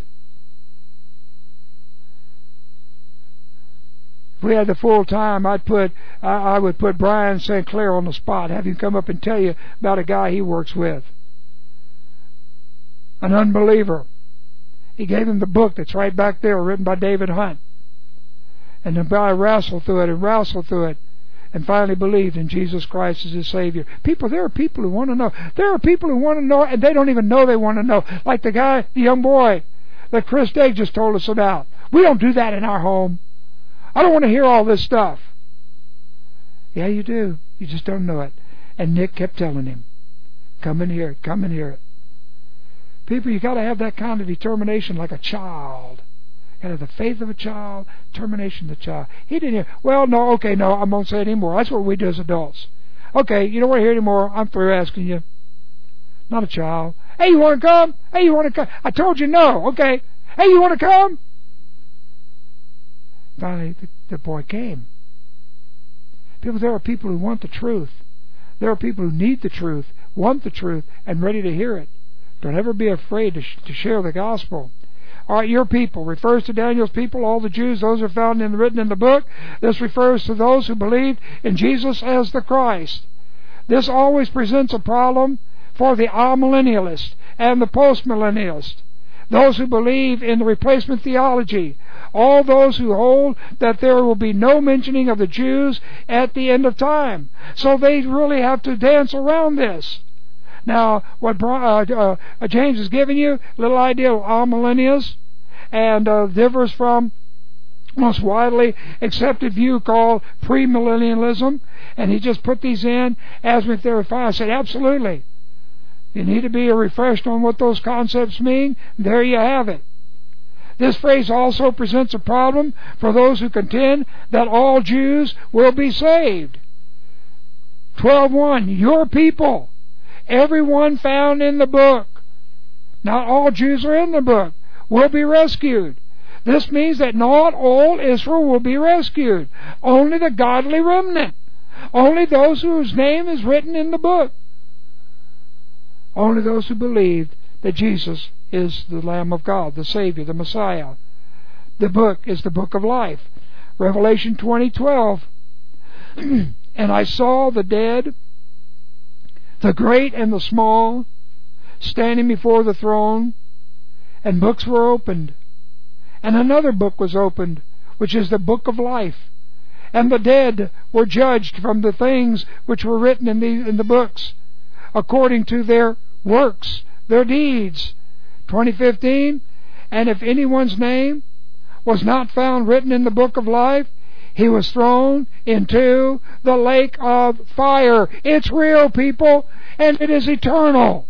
[SPEAKER 1] If we had the full time, I'd put I, I would put Brian Saint Clair on the spot, have him come up and tell you about a guy he works with, an unbeliever. He gave him the book that's right back there, written by David Hunt. And the guy wrestled through it and wrestled through it and finally believed in Jesus Christ as his Savior. People, there are people who want to know. There are people who want to know, and they don't even know they want to know. Like the guy, the young boy that Chris Day just told us about. We don't do that in our home. I don't want to hear all this stuff. Yeah, you do. You just don't know it. And Nick kept telling him, come and hear it, come and hear it. People, you got to have that kind of determination like a child. You got to have the faith of a child, determination of a child. He didn't hear, well, no, okay, no, I won't say it anymore. That's what we do as adults. Okay, you don't want to hear anymore. I'm through asking you. Not a child. Hey, you want to come? Hey, you want to come? I told you no. Okay. Hey, you want to come? Finally, the, the boy came. People, there are people who want the truth. There are people who need the truth, want the truth, and ready to hear it. Don't ever be afraid to, sh- to share the gospel. All right, your people refers to Daniel's people, all the Jews, those are found in written in the book. This refers to those who believed in Jesus as the Christ. This always presents a problem for the amillennialist and the postmillennialist. Those who believe in the replacement theology. All those who hold that there will be no mentioning of the Jews at the end of time. So they really have to dance around this. Now, what uh, uh, James has given you, a little idea of amillennials, and uh, differs from most widely accepted view called premillennialism, and he just put these in as if they were fine. I said, absolutely. You need to be refreshed on what those concepts mean. There you have it. This phrase also presents a problem for those who contend that all Jews will be saved. twelve one, your people, everyone found in the book, not all Jews are in the book, will be rescued. This means that not all Israel will be rescued. Only the godly remnant. Only those whose name is written in the book. Only those who believed that Jesus is the Lamb of God, the Savior, the Messiah. The book is the book of life. Revelation twenty twelve. And I saw the dead, the great and the small, standing before the throne, and books were opened. And another book was opened, which is the book of life. And the dead were judged from the things which were written in the, in the books, according to their works, their deeds. twenty fifteen, And if anyone's name was not found written in the book of life, he was thrown into the lake of fire. It's real, people, and it is eternal.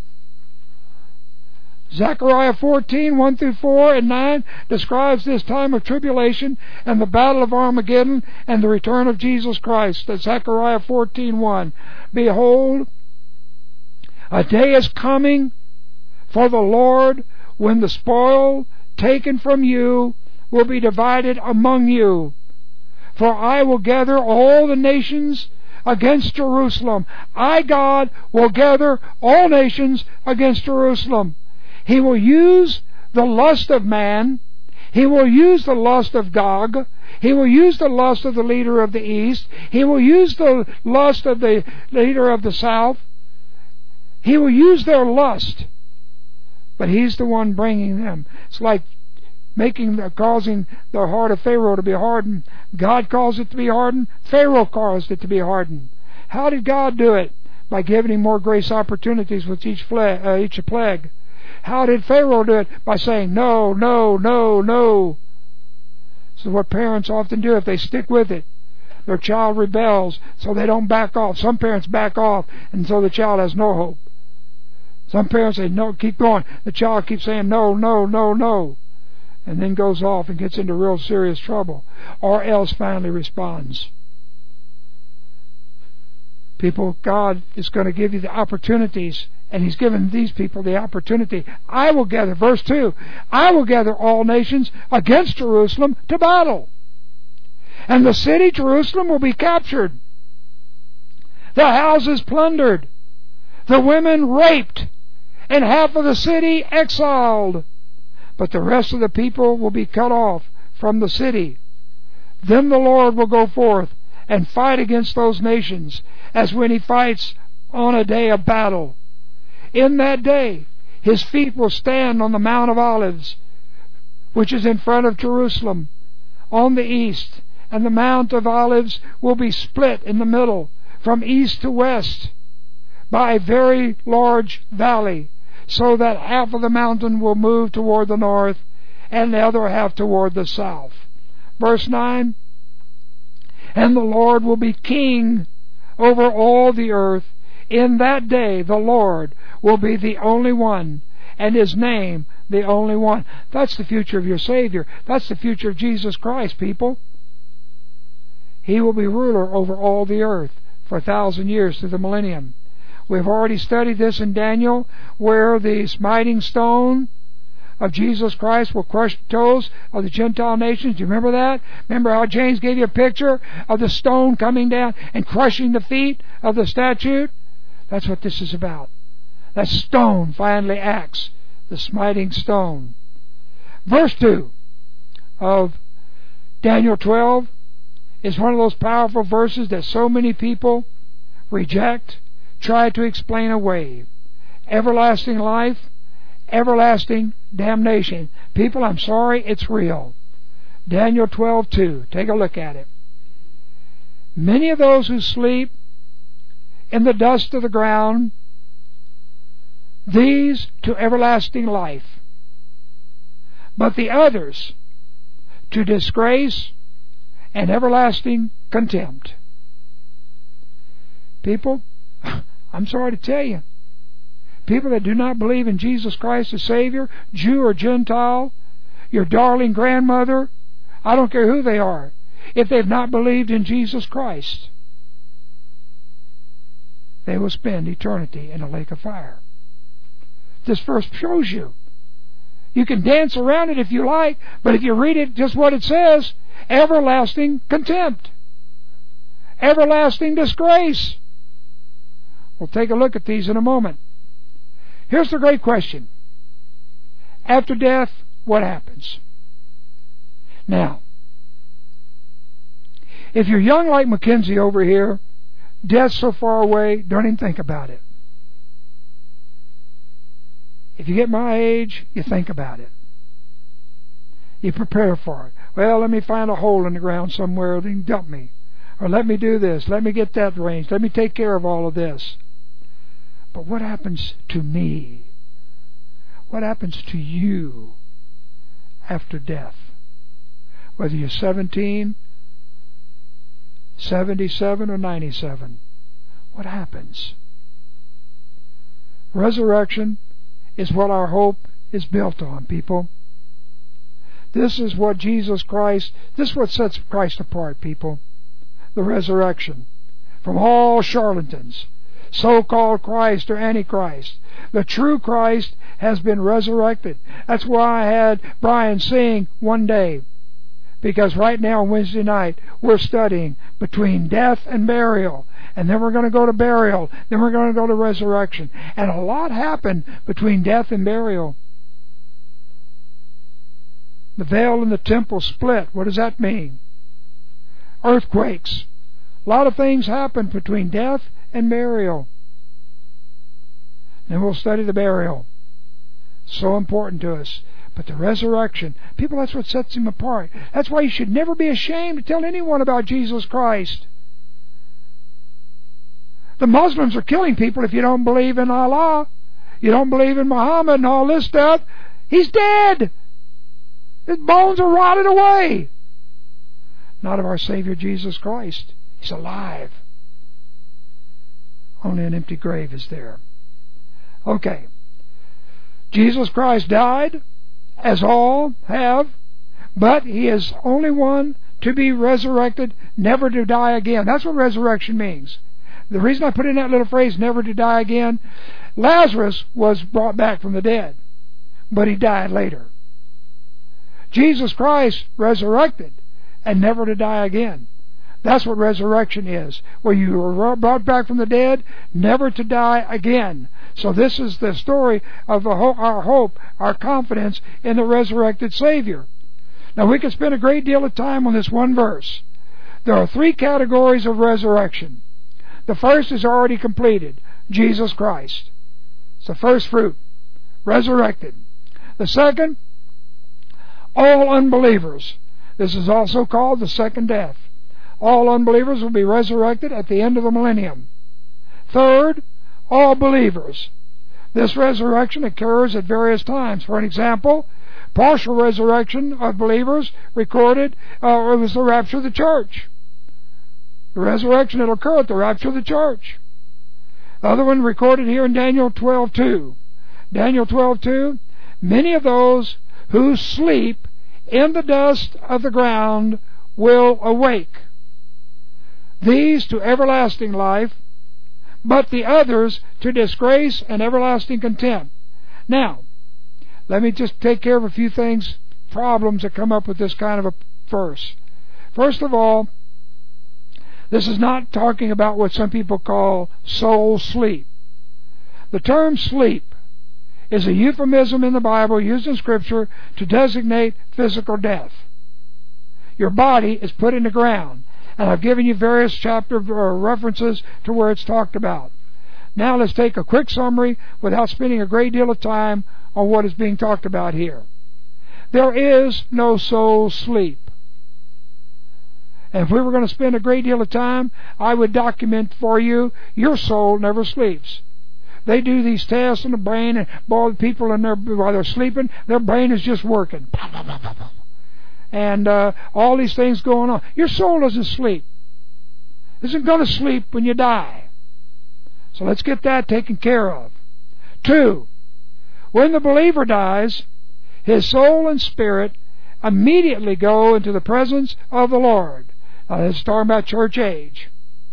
[SPEAKER 1] Zechariah fourteen, one through four and nine describes this time of tribulation and the battle of Armageddon and the return of Jesus Christ. That's Zechariah fourteen, one. Behold, a day is coming for the Lord when the spoil taken from you will be divided among you. For I will gather all the nations against Jerusalem. I, God, will gather all nations against Jerusalem. He will use the lust of man. He will use the lust of Gog. He will use the lust of the leader of the east. He will use the lust of the leader of the south. He will use their lust. But he's the one bringing them. It's like making, causing the heart of Pharaoh to be hardened. God caused it to be hardened. Pharaoh caused it to be hardened. How did God do it? By giving him more grace opportunities with each, fle- uh, each plague. How did Pharaoh do it? By saying no, no, no, no. This is what parents often do if they stick with it. Their child rebels, so they don't back off. Some parents back off, and so the child has no hope. Some parents say, no, keep going. The child keeps saying no, no, no, no. And then goes off and gets into real serious trouble. Or else finally responds. People, God is going to give you the opportunities, and He's given these people the opportunity. I will gather, verse two, I will gather all nations against Jerusalem to battle. And the city, Jerusalem, will be captured. The houses plundered. The women raped. And half of the city exiled. But the rest of the people will be cut off from the city. Then the Lord will go forth and fight against those nations, as when He fights on a day of battle. In that day, His feet will stand on the Mount of Olives, which is in front of Jerusalem, on the east, and the Mount of Olives will be split in the middle, from east to west, by a very large valley, so that half of the mountain will move toward the north, and the other half toward the south. Verse nine, and the Lord will be king over all the earth. In that day the Lord will be the only one, and His name the only one. That's the future of your Savior. That's the future of Jesus Christ, people. He will be ruler over all the earth for a thousand years through the millennium. We've already studied this in Daniel, where the smiting stone of Jesus Christ will crush the toes of the Gentile nations. Do you remember that? Remember how James gave you a picture of the stone coming down and crushing the feet of the statue? That's what this is about. That stone finally acts, the smiting stone. Verse two of Daniel twelve is one of those powerful verses that so many people reject, try to explain away. Everlasting life, everlasting damnation. People, I'm sorry, it's real. Daniel twelve two. Take a look at it. Many of those who sleep in the dust of the ground, these to everlasting life. But the others to disgrace and everlasting contempt. People, I'm sorry to tell you, people that do not believe in Jesus Christ as Savior, Jew or Gentile, your darling grandmother, I don't care who they are, if they've not believed in Jesus Christ, they will spend eternity in a lake of fire. This verse shows you. You can dance around it if you like, but if you read it just what it says, everlasting contempt, everlasting disgrace. We'll take a look at these in a moment. Here's the great question. After death, what happens? Now, if you're young like Mackenzie over here, death's so far away, don't even think about it. If you get my age, you think about it. You prepare for it. Well, let me find a hole in the ground somewhere that can dump me. Or let me do this. Let me get that arranged. Let me take care of all of this. But what happens to me? What happens to you after death. Whether you're seventeen, seventy-seven, or ninety-seven, what happens? Resurrection is what our hope is built on, people. This is what Jesus Christ, this is what sets Christ apart, people. The resurrection. From all charlatans, so-called Christ or Antichrist. The true Christ has been resurrected. That's why I had Brian sing one day. Because right now on Wednesday night, we're studying between death and burial. And then we're going to go to burial. Then we're going to go to resurrection. And a lot happened between death and burial. The veil in the temple split. What does that mean? Earthquakes. A lot of things happened between death and burial. Then we'll study the burial. So important to us. But the resurrection, people, that's what sets Him apart. That's why you should never be ashamed to tell anyone about Jesus Christ. The Muslims are killing people if you don't believe in Allah. You don't believe in Muhammad and all this stuff. He's dead. His bones are rotted away. Not of our Savior Jesus Christ. He's alive. Only an empty grave is there. Okay. Jesus Christ died, as all have, but He is only one to be resurrected, never to die again. That's what resurrection means. The reason I put in that little phrase, never to die again, Lazarus was brought back from the dead, but he died later. Jesus Christ resurrected and never to die again. That's what resurrection is. Where you were brought back from the dead, never to die again. So this is the story of the ho- our hope, our confidence in the resurrected Savior. Now we could spend a great deal of time on this one verse. There are three categories of resurrection. The first is already completed. Jesus Christ. It's the first fruit. Resurrected. The second, all unbelievers. This is also called the second death. All unbelievers will be resurrected at the end of the millennium. Third, all believers. This resurrection occurs at various times. For an example, partial resurrection of believers recorded uh, it was the rapture of the church. The resurrection will occur at the rapture of the church. The other one recorded here in Daniel twelve two. Daniel twelve two, many of those who sleep in the dust of the ground will awake. These to everlasting life, but the others to disgrace and everlasting contempt. Now, let me just take care of a few things, problems that come up with this kind of a verse. First of all, this is not talking about what some people call soul sleep. The term sleep is a euphemism in the Bible used in Scripture to designate physical death. Your body is put in the ground. And I've given you various chapter or references to where it's talked about. Now let's take a quick summary without spending a great deal of time on what is being talked about here. There is no soul sleep. And if we were going to spend a great deal of time, I would document for you, your soul never sleeps. They do these tests in the brain, and boy, the people in there, while they're sleeping, their brain is just working. And uh, all these things going on. Your soul doesn't sleep. Isn't going to sleep when you die. So let's get that taken care of. Two, when the believer dies, his soul and spirit immediately go into the presence of the Lord. Now, this is talking about church age,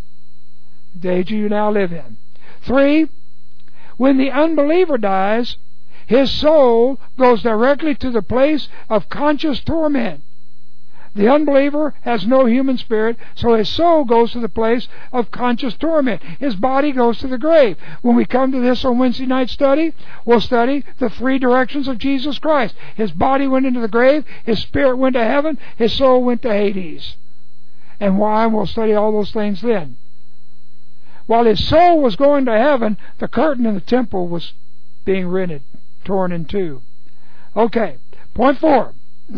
[SPEAKER 1] the age you now live in. Three, when the unbeliever dies, his soul goes directly to the place of conscious torment. The unbeliever has no human spirit, so his soul goes to the place of conscious torment. His body goes to the grave. When we come to this on Wednesday night study, we'll study the three directions of Jesus Christ. His body went into the grave, his spirit went to heaven, his soul went to Hades. And why? We'll study all those things then. While his soul was going to heaven, the curtain in the temple was being rented, torn in two. Okay, point four.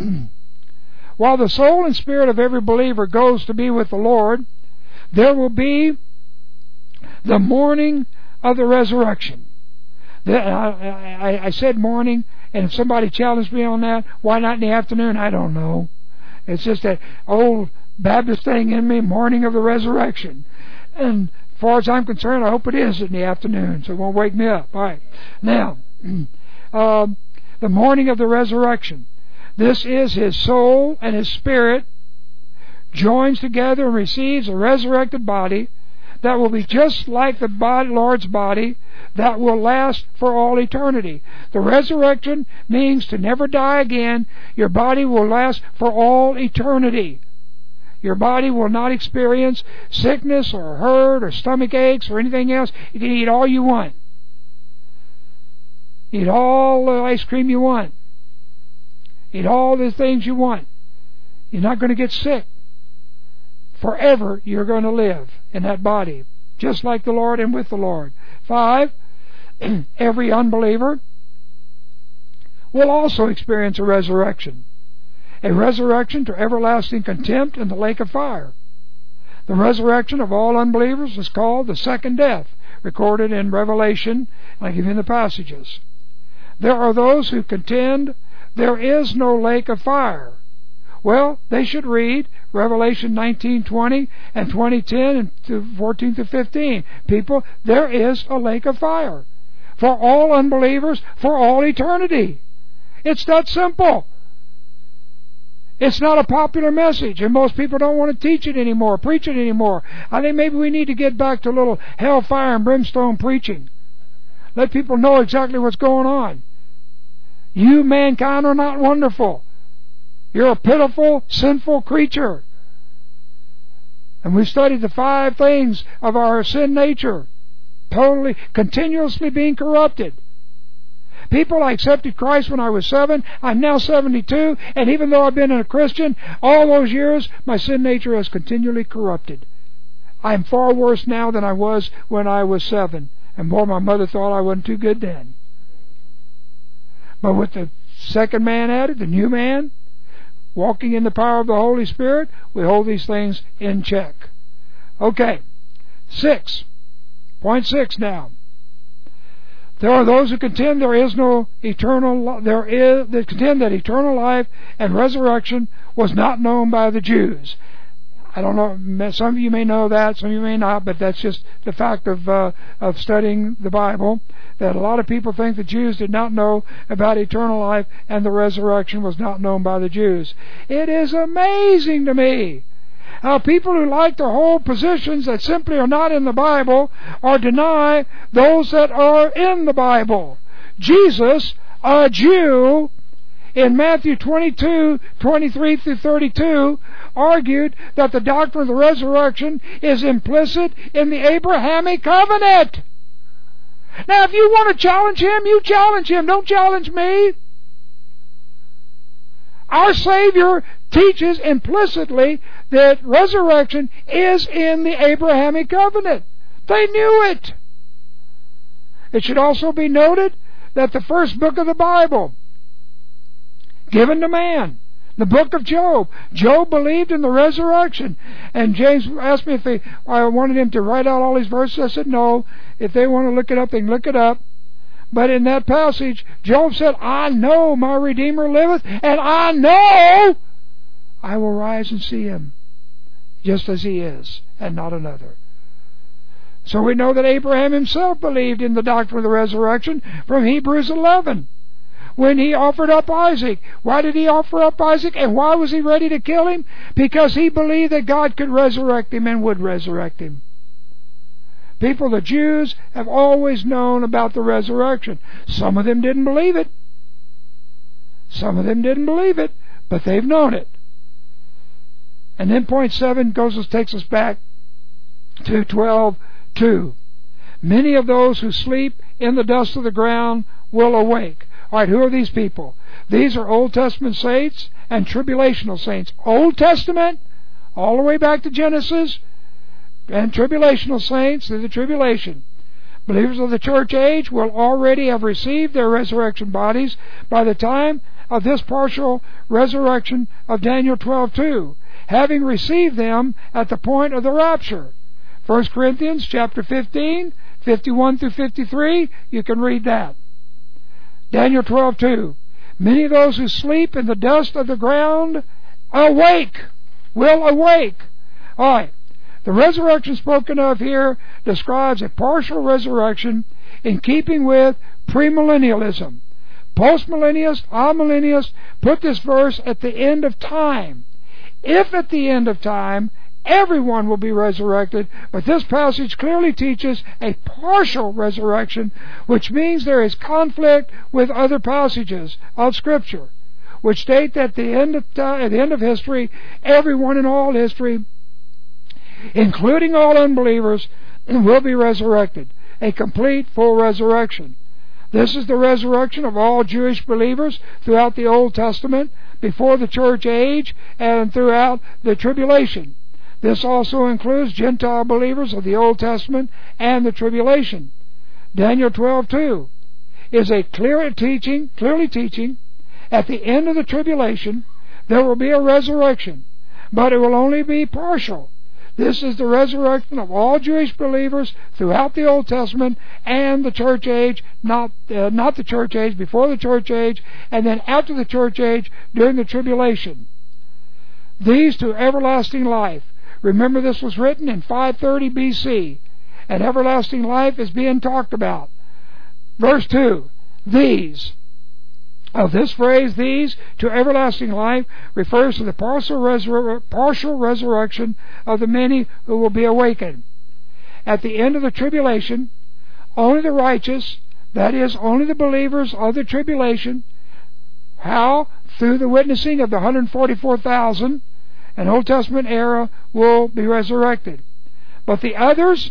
[SPEAKER 1] While the soul and spirit of every believer goes to be with the Lord, there will be the morning of the resurrection. The, I, I, I said morning And if somebody challenged me on that, why not in the afternoon? I don't know. It's just that old Baptist thing in me, morning of the resurrection. And as far as I'm concerned, I hope it is in the afternoon, so it won't wake me up. All right. Now, uh, the morning of the resurrection. This is his soul and his spirit joins together and receives a resurrected body that will be just like the body, Lord's body, that will last for all eternity. The resurrection means to never die again. Your body will last for all eternity. Your body will not experience sickness or hurt or stomach aches or anything else. You can eat all you want. Eat all the ice cream you want. Eat all the things you want. You're not going to get sick. Forever you're going to live in that body, just like the Lord and with the Lord. Five, every unbeliever will also experience a resurrection. A resurrection to everlasting contempt in the lake of fire. The resurrection of all unbelievers is called the second death, recorded in Revelation. I give you the passages. There are those who contend there is no lake of fire. Well, they should read Revelation nineteen twenty and twenty ten and fourteen to fifteen. People, there is a lake of fire for all unbelievers for all eternity. It's that simple. It's not a popular message, and most people don't want to teach it anymore, preach it anymore. I think maybe we need to get back to a little hellfire and brimstone preaching. Let people know exactly what's going on. You, mankind, are not wonderful. You're a pitiful, sinful creature. And we studied the five things of our sin nature. Totally, continuously being corrupted. People, I accepted Christ when I was seven. I'm now seventy-two. And even though I've been a Christian all those years, my sin nature has continually corrupted. I'm far worse now than I was when I was seven. And boy, my mother thought I wasn't too good then. But with the second man added, the new man, walking in the power of the Holy Spirit, we hold these things in check. Okay. Six. Point six now. There are those who contend there is no eternal, there is, that contend that eternal life and resurrection was not known by the Jews. I don't know, some of you may know that, some of you may not, but that's just the fact of uh, of studying the Bible, that a lot of people think the Jews did not know about eternal life and the resurrection was not known by the Jews. It is amazing to me how people who like to hold positions that simply are not in the Bible or deny those that are in the Bible. Jesus, a Jew, in Matthew twenty-two, twenty-three through thirty-two, argued that the doctrine of the resurrection is implicit in the Abrahamic covenant. Now, if you want to challenge him, you challenge him. Don't challenge me. Our Savior teaches implicitly that resurrection is in the Abrahamic covenant. They knew it. It should also be noted that the first book of the Bible, given to man, the book of Job, Job believed in the resurrection. And James asked me if they, I wanted him to write out all these verses. I said, no. If they want to look it up, they can look it up. But in that passage, Job said, I know my Redeemer liveth, and I know I will rise and see him, just as he is, and not another. So we know that Abraham himself believed in the doctrine of the resurrection from Hebrews eleven. When he offered up Isaac. Why did he offer up Isaac? And why was he ready to kill him? Because he believed that God could resurrect him and would resurrect him. People, the Jews, have always known about the resurrection. Some of them didn't believe it. Some of them didn't believe it, but they've known it. And then point seven goes takes us back to twelve two. Many of those who sleep in the dust of the ground will awake. All right, who are these people? These are Old Testament saints and tribulational saints. Old Testament, all the way back to Genesis, and tribulational saints through the tribulation. Believers of the church age will already have received their resurrection bodies by the time of this partial resurrection of Daniel twelve two, having received them at the point of the rapture. First Corinthians chapter fifteen, fifty-one through fifty-three, you can read that. Daniel twelve two, Many of those who sleep in the dust of the ground awake, will awake. All right. The resurrection spoken of here describes a partial resurrection in keeping with premillennialism. Postmillennialists, amillennialists put this verse at the end of time. If at the end of time everyone will be resurrected, but this passage clearly teaches a partial resurrection, which means there is conflict with other passages of Scripture, which state that at the end of time, at the end of history, everyone in all history, including all unbelievers, will be resurrected. A complete, full resurrection. This is the resurrection of all Jewish believers throughout the Old Testament, before the church age, and throughout the tribulation. This also includes Gentile believers of the Old Testament and the tribulation. Daniel twelve two is a clear teaching, clearly teaching, at the end of the tribulation there will be a resurrection, but it will only be partial. This is the resurrection of all Jewish believers throughout the Old Testament and the church age, not uh, not the church age, before the church age, and then after the church age during the tribulation. These to everlasting life. Remember, this was written in five thirty B C, and everlasting life is being talked about. Verse two, these. Of this phrase, these, to everlasting life, refers to the partial, resur- partial resurrection of the many who will be awakened. At the end of the tribulation, only the righteous, that is, only the believers of the tribulation, how? Through the witnessing of the one hundred forty-four thousand, an Old Testament era, will be resurrected. But the others,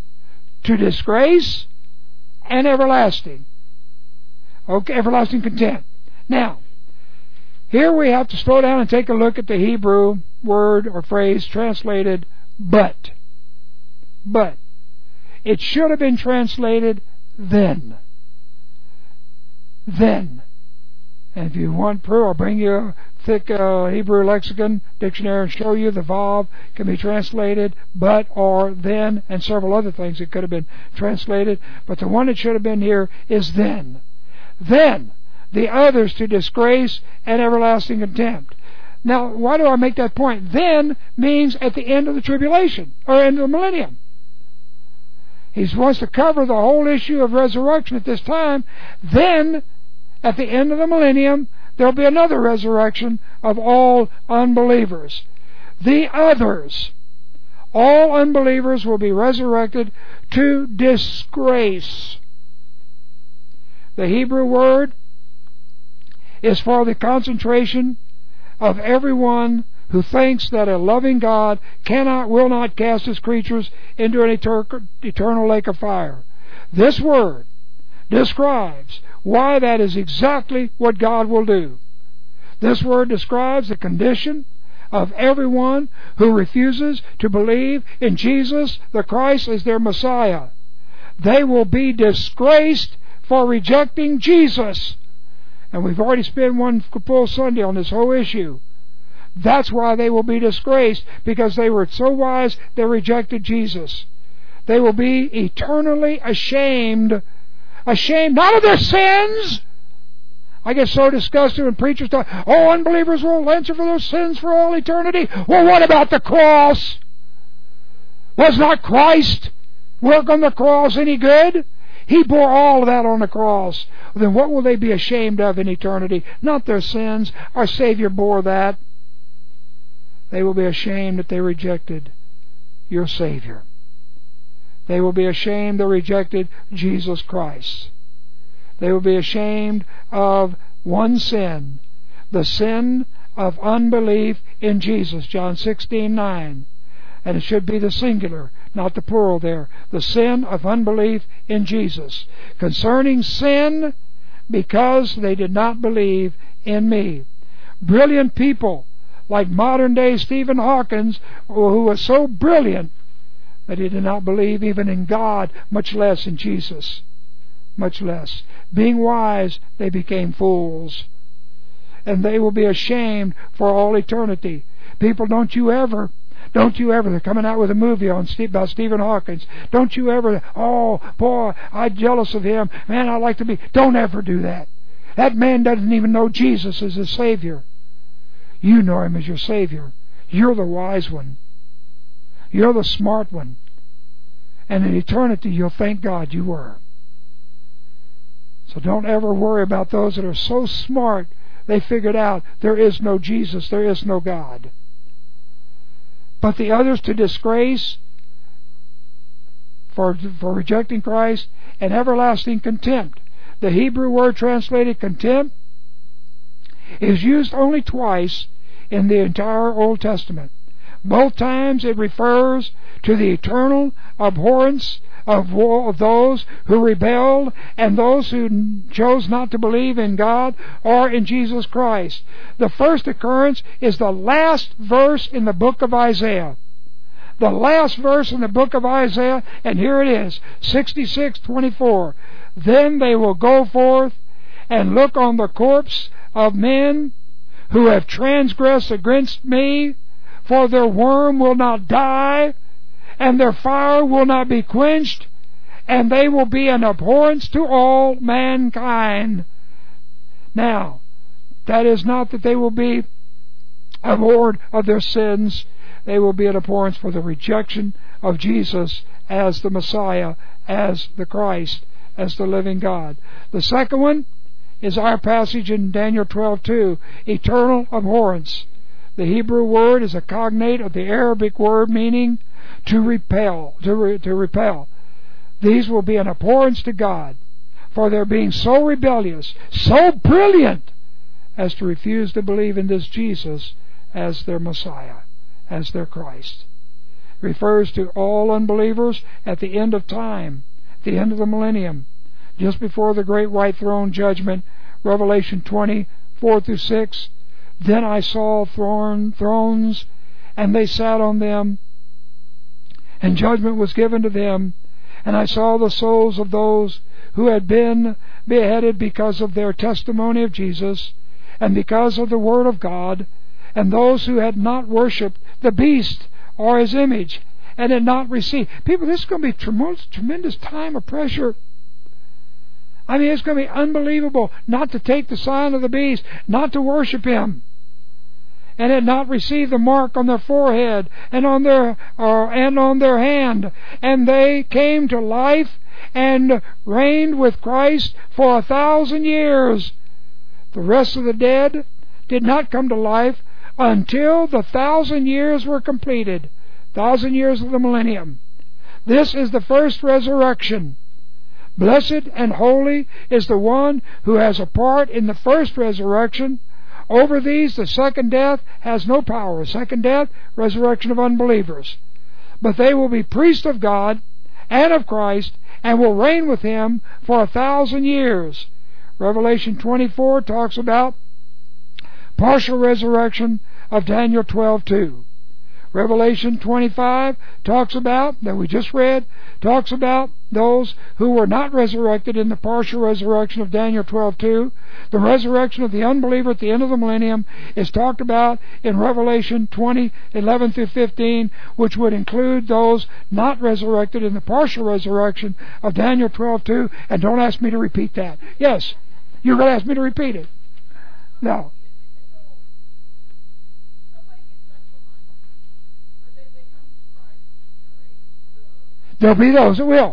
[SPEAKER 1] to disgrace and everlasting. Okay, everlasting content. Now, here we have to slow down and take a look at the Hebrew word or phrase translated but. But. It should have been translated then. Then. And if you want proof, I'll bring you a thick uh, Hebrew lexicon dictionary and show you the vav can be translated but or then, and several other things that could have been translated. But the one that should have been here is then. Then the others to disgrace and everlasting contempt. Now, why do I make that point? Then means at the end of the tribulation, or end of the millennium. He wants to cover the whole issue of resurrection at this time. Then, at the end of the millennium, there will be another resurrection of all unbelievers. The others, all unbelievers will be resurrected to disgrace. The Hebrew word is for the concentration of everyone who thinks that a loving God cannot, will not cast His creatures into an eternal lake of fire. This word describes why that is exactly what God will do. This word describes the condition of everyone who refuses to believe in Jesus the Christ as their Messiah. They will be disgraced for rejecting Jesus. And we've already spent one full Sunday on this whole issue. That's why they will be disgraced, because they were so wise they rejected Jesus. They will be eternally ashamed. Ashamed not of their sins. I get so disgusted when preachers talk, oh, unbelievers will answer for their sins for all eternity. Well, what about the cross? Was not Christ work on the cross any good? He bore all of that on the cross. Then what will they be ashamed of in eternity? Not their sins. Our Savior bore that. They will be ashamed that they rejected your Savior. They will be ashamed they rejected Jesus Christ. They will be ashamed of one sin, the sin of unbelief in Jesus. John sixteen nine. And it should be the singular, not the plural there. The sin of unbelief in Jesus. Concerning sin, because they did not believe in me. Brilliant people, like modern-day Stephen Hawkins, who was so brilliant that he did not believe even in God, much less in Jesus. Much less. Being wise, they became fools. And they will be ashamed for all eternity. People, don't you ever... Don't you ever, they're coming out with a movie on Steve, about Stephen Hawkins. Don't you ever, oh, boy, I'm jealous of him. Man, I'd like to be. Don't ever do that. That man doesn't even know Jesus as his Savior. You know Him as your Savior. You're the wise one. You're the smart one. And in eternity, you'll thank God you were. So don't ever worry about those that are so smart they figured out there is no Jesus, there is no God. But the others to disgrace for, for rejecting Christ and everlasting contempt. The Hebrew word translated contempt is used only twice in the entire Old Testament. Both times it refers to the eternal abhorrence of those who rebelled and those who chose not to believe in God or in Jesus Christ. The first occurrence is the last verse in the book of Isaiah. The last verse in the book of Isaiah, and here it is, sixty-six twenty-four. Then they will go forth and look on the corpse of men who have transgressed against me, for their worm will not die, and their fire will not be quenched, and they will be an abhorrence to all mankind. Now, that is not that they will be abhorred of their sins. They will be an abhorrence for the rejection of Jesus as the Messiah, as the Christ, as the living God. The second one is our passage in Daniel twelve two, eternal abhorrence. The Hebrew word is a cognate of the Arabic word meaning to repel, to, re, to repel. These will be an abhorrence to God for their being so rebellious, so brilliant, as to refuse to believe in this Jesus as their Messiah, as their Christ. It refers to all unbelievers at the end of time, at the end of the millennium, just before the great white throne judgment, Revelation twenty, four through six. Then I saw throne, thrones, and they sat on them, and judgment was given to them. And I saw the souls of those who had been beheaded because of their testimony of Jesus, and because of the Word of God, and those who had not worshipped the beast or his image, and had not received. People, this is going to be a tremendous, tremendous time of pressure. I mean, it's going to be unbelievable not to take the sign of the beast, not to worship him, and had not received the mark on their forehead and on their uh, and on their hand, and they came to life and reigned with Christ for a thousand years. The rest of the dead did not come to life until the thousand years were completed, thousand years of the millennium. This is the first resurrection. Blessed and holy is the one who has a part in the first resurrection. Over these the second death has no power. Second death, resurrection of unbelievers. But they will be priests of God and of Christ, and will reign with Him for a thousand years. Revelation twenty-four talks about partial resurrection of Daniel twelve two. Revelation twenty-five talks about, that we just read, talks about those who were not resurrected in the partial resurrection of Daniel twelve two. The resurrection of the unbeliever at the end of the millennium is talked about in Revelation twenty eleven through fifteen, which would include those not resurrected in the partial resurrection of Daniel twelve two. And don't ask me to repeat that. Yes, you're going to ask me to repeat it. No. There'll be those that will.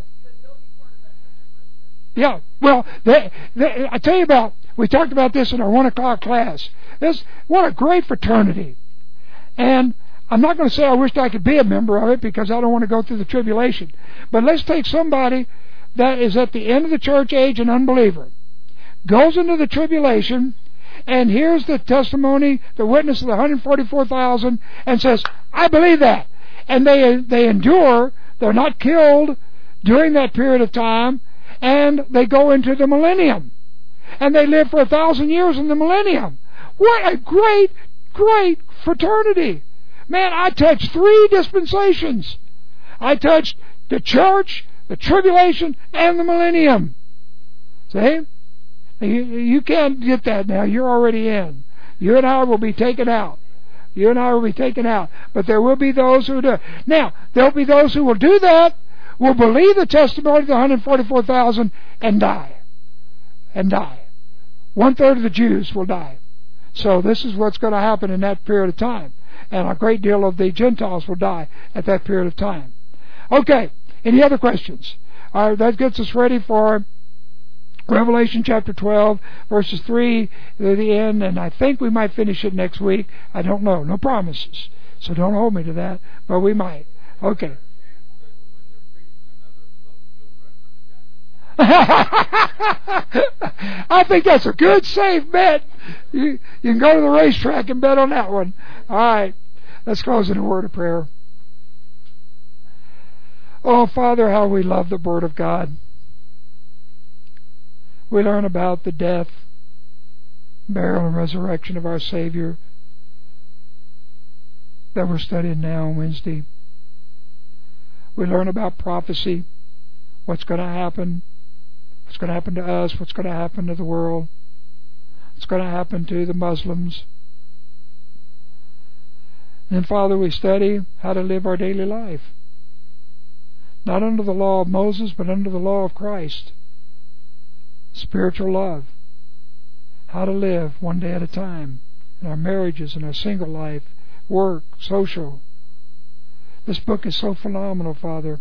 [SPEAKER 1] Yeah, well, they, they, I tell you about, we talked about this in our one o'clock class. This, what a great fraternity. And I'm not going to say I wished I could be a member of it because I don't want to go through the tribulation. But let's take somebody that is at the end of the church age, an unbeliever, goes into the tribulation, and hears the testimony, the witness of the one hundred forty-four thousand, and says, I believe that. And they they endure. They're not killed during that period of time, and they go into the millennium. And they live for a thousand years in the millennium. What a great, great fraternity. Man, I touched three dispensations. I touched the church, the tribulation, and the millennium. See? You, you can't get that now. You're already in. You and I will be taken out. You and I will be taken out. But there will be those who do. Now, there will be those who will do that, will believe the testimony of the one hundred forty-four thousand, and die. And die. One third of the Jews will die. So this is what's going to happen in that period of time. And a great deal of the Gentiles will die at that period of time. Okay, any other questions? All right, that gets us ready for Revelation chapter twelve, verses three to the end, and I think we might finish it next week. I don't know. No promises. So don't hold me to that, but we might. Okay. I think that's a good, safe bet. You, you can go to the racetrack and bet on that one. All right. Let's close in a word of prayer. Oh, Father, how we love the Word of God. We learn about the death, burial, and resurrection of our Savior that we're studying now on Wednesday. We learn about prophecy, what's going to happen, what's going to happen to us, what's going to happen to the world, what's going to happen to the Muslims. And then, Father, we study how to live our daily life. Not under the law of Moses, but under the law of Christ. Spiritual love. How to live one day at a time in our marriages, in our single life, work, social. This book is so phenomenal, Father.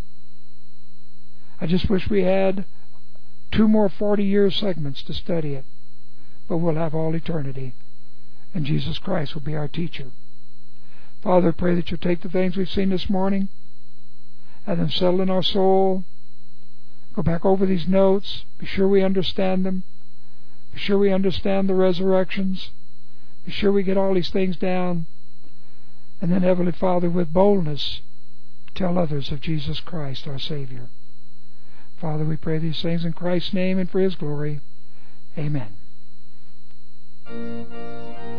[SPEAKER 1] I just wish we had two more forty-year segments to study it. But we'll have all eternity. And Jesus Christ will be our teacher. Father, I pray that you'll take the things we've seen this morning, have them settle in our soul. Go back over these notes. Be sure we understand them. Be sure we understand the resurrections. Be sure we get all these things down. And then, Heavenly Father, with boldness, tell others of Jesus Christ, our Savior. Father, we pray these things in Christ's name and for His glory. Amen.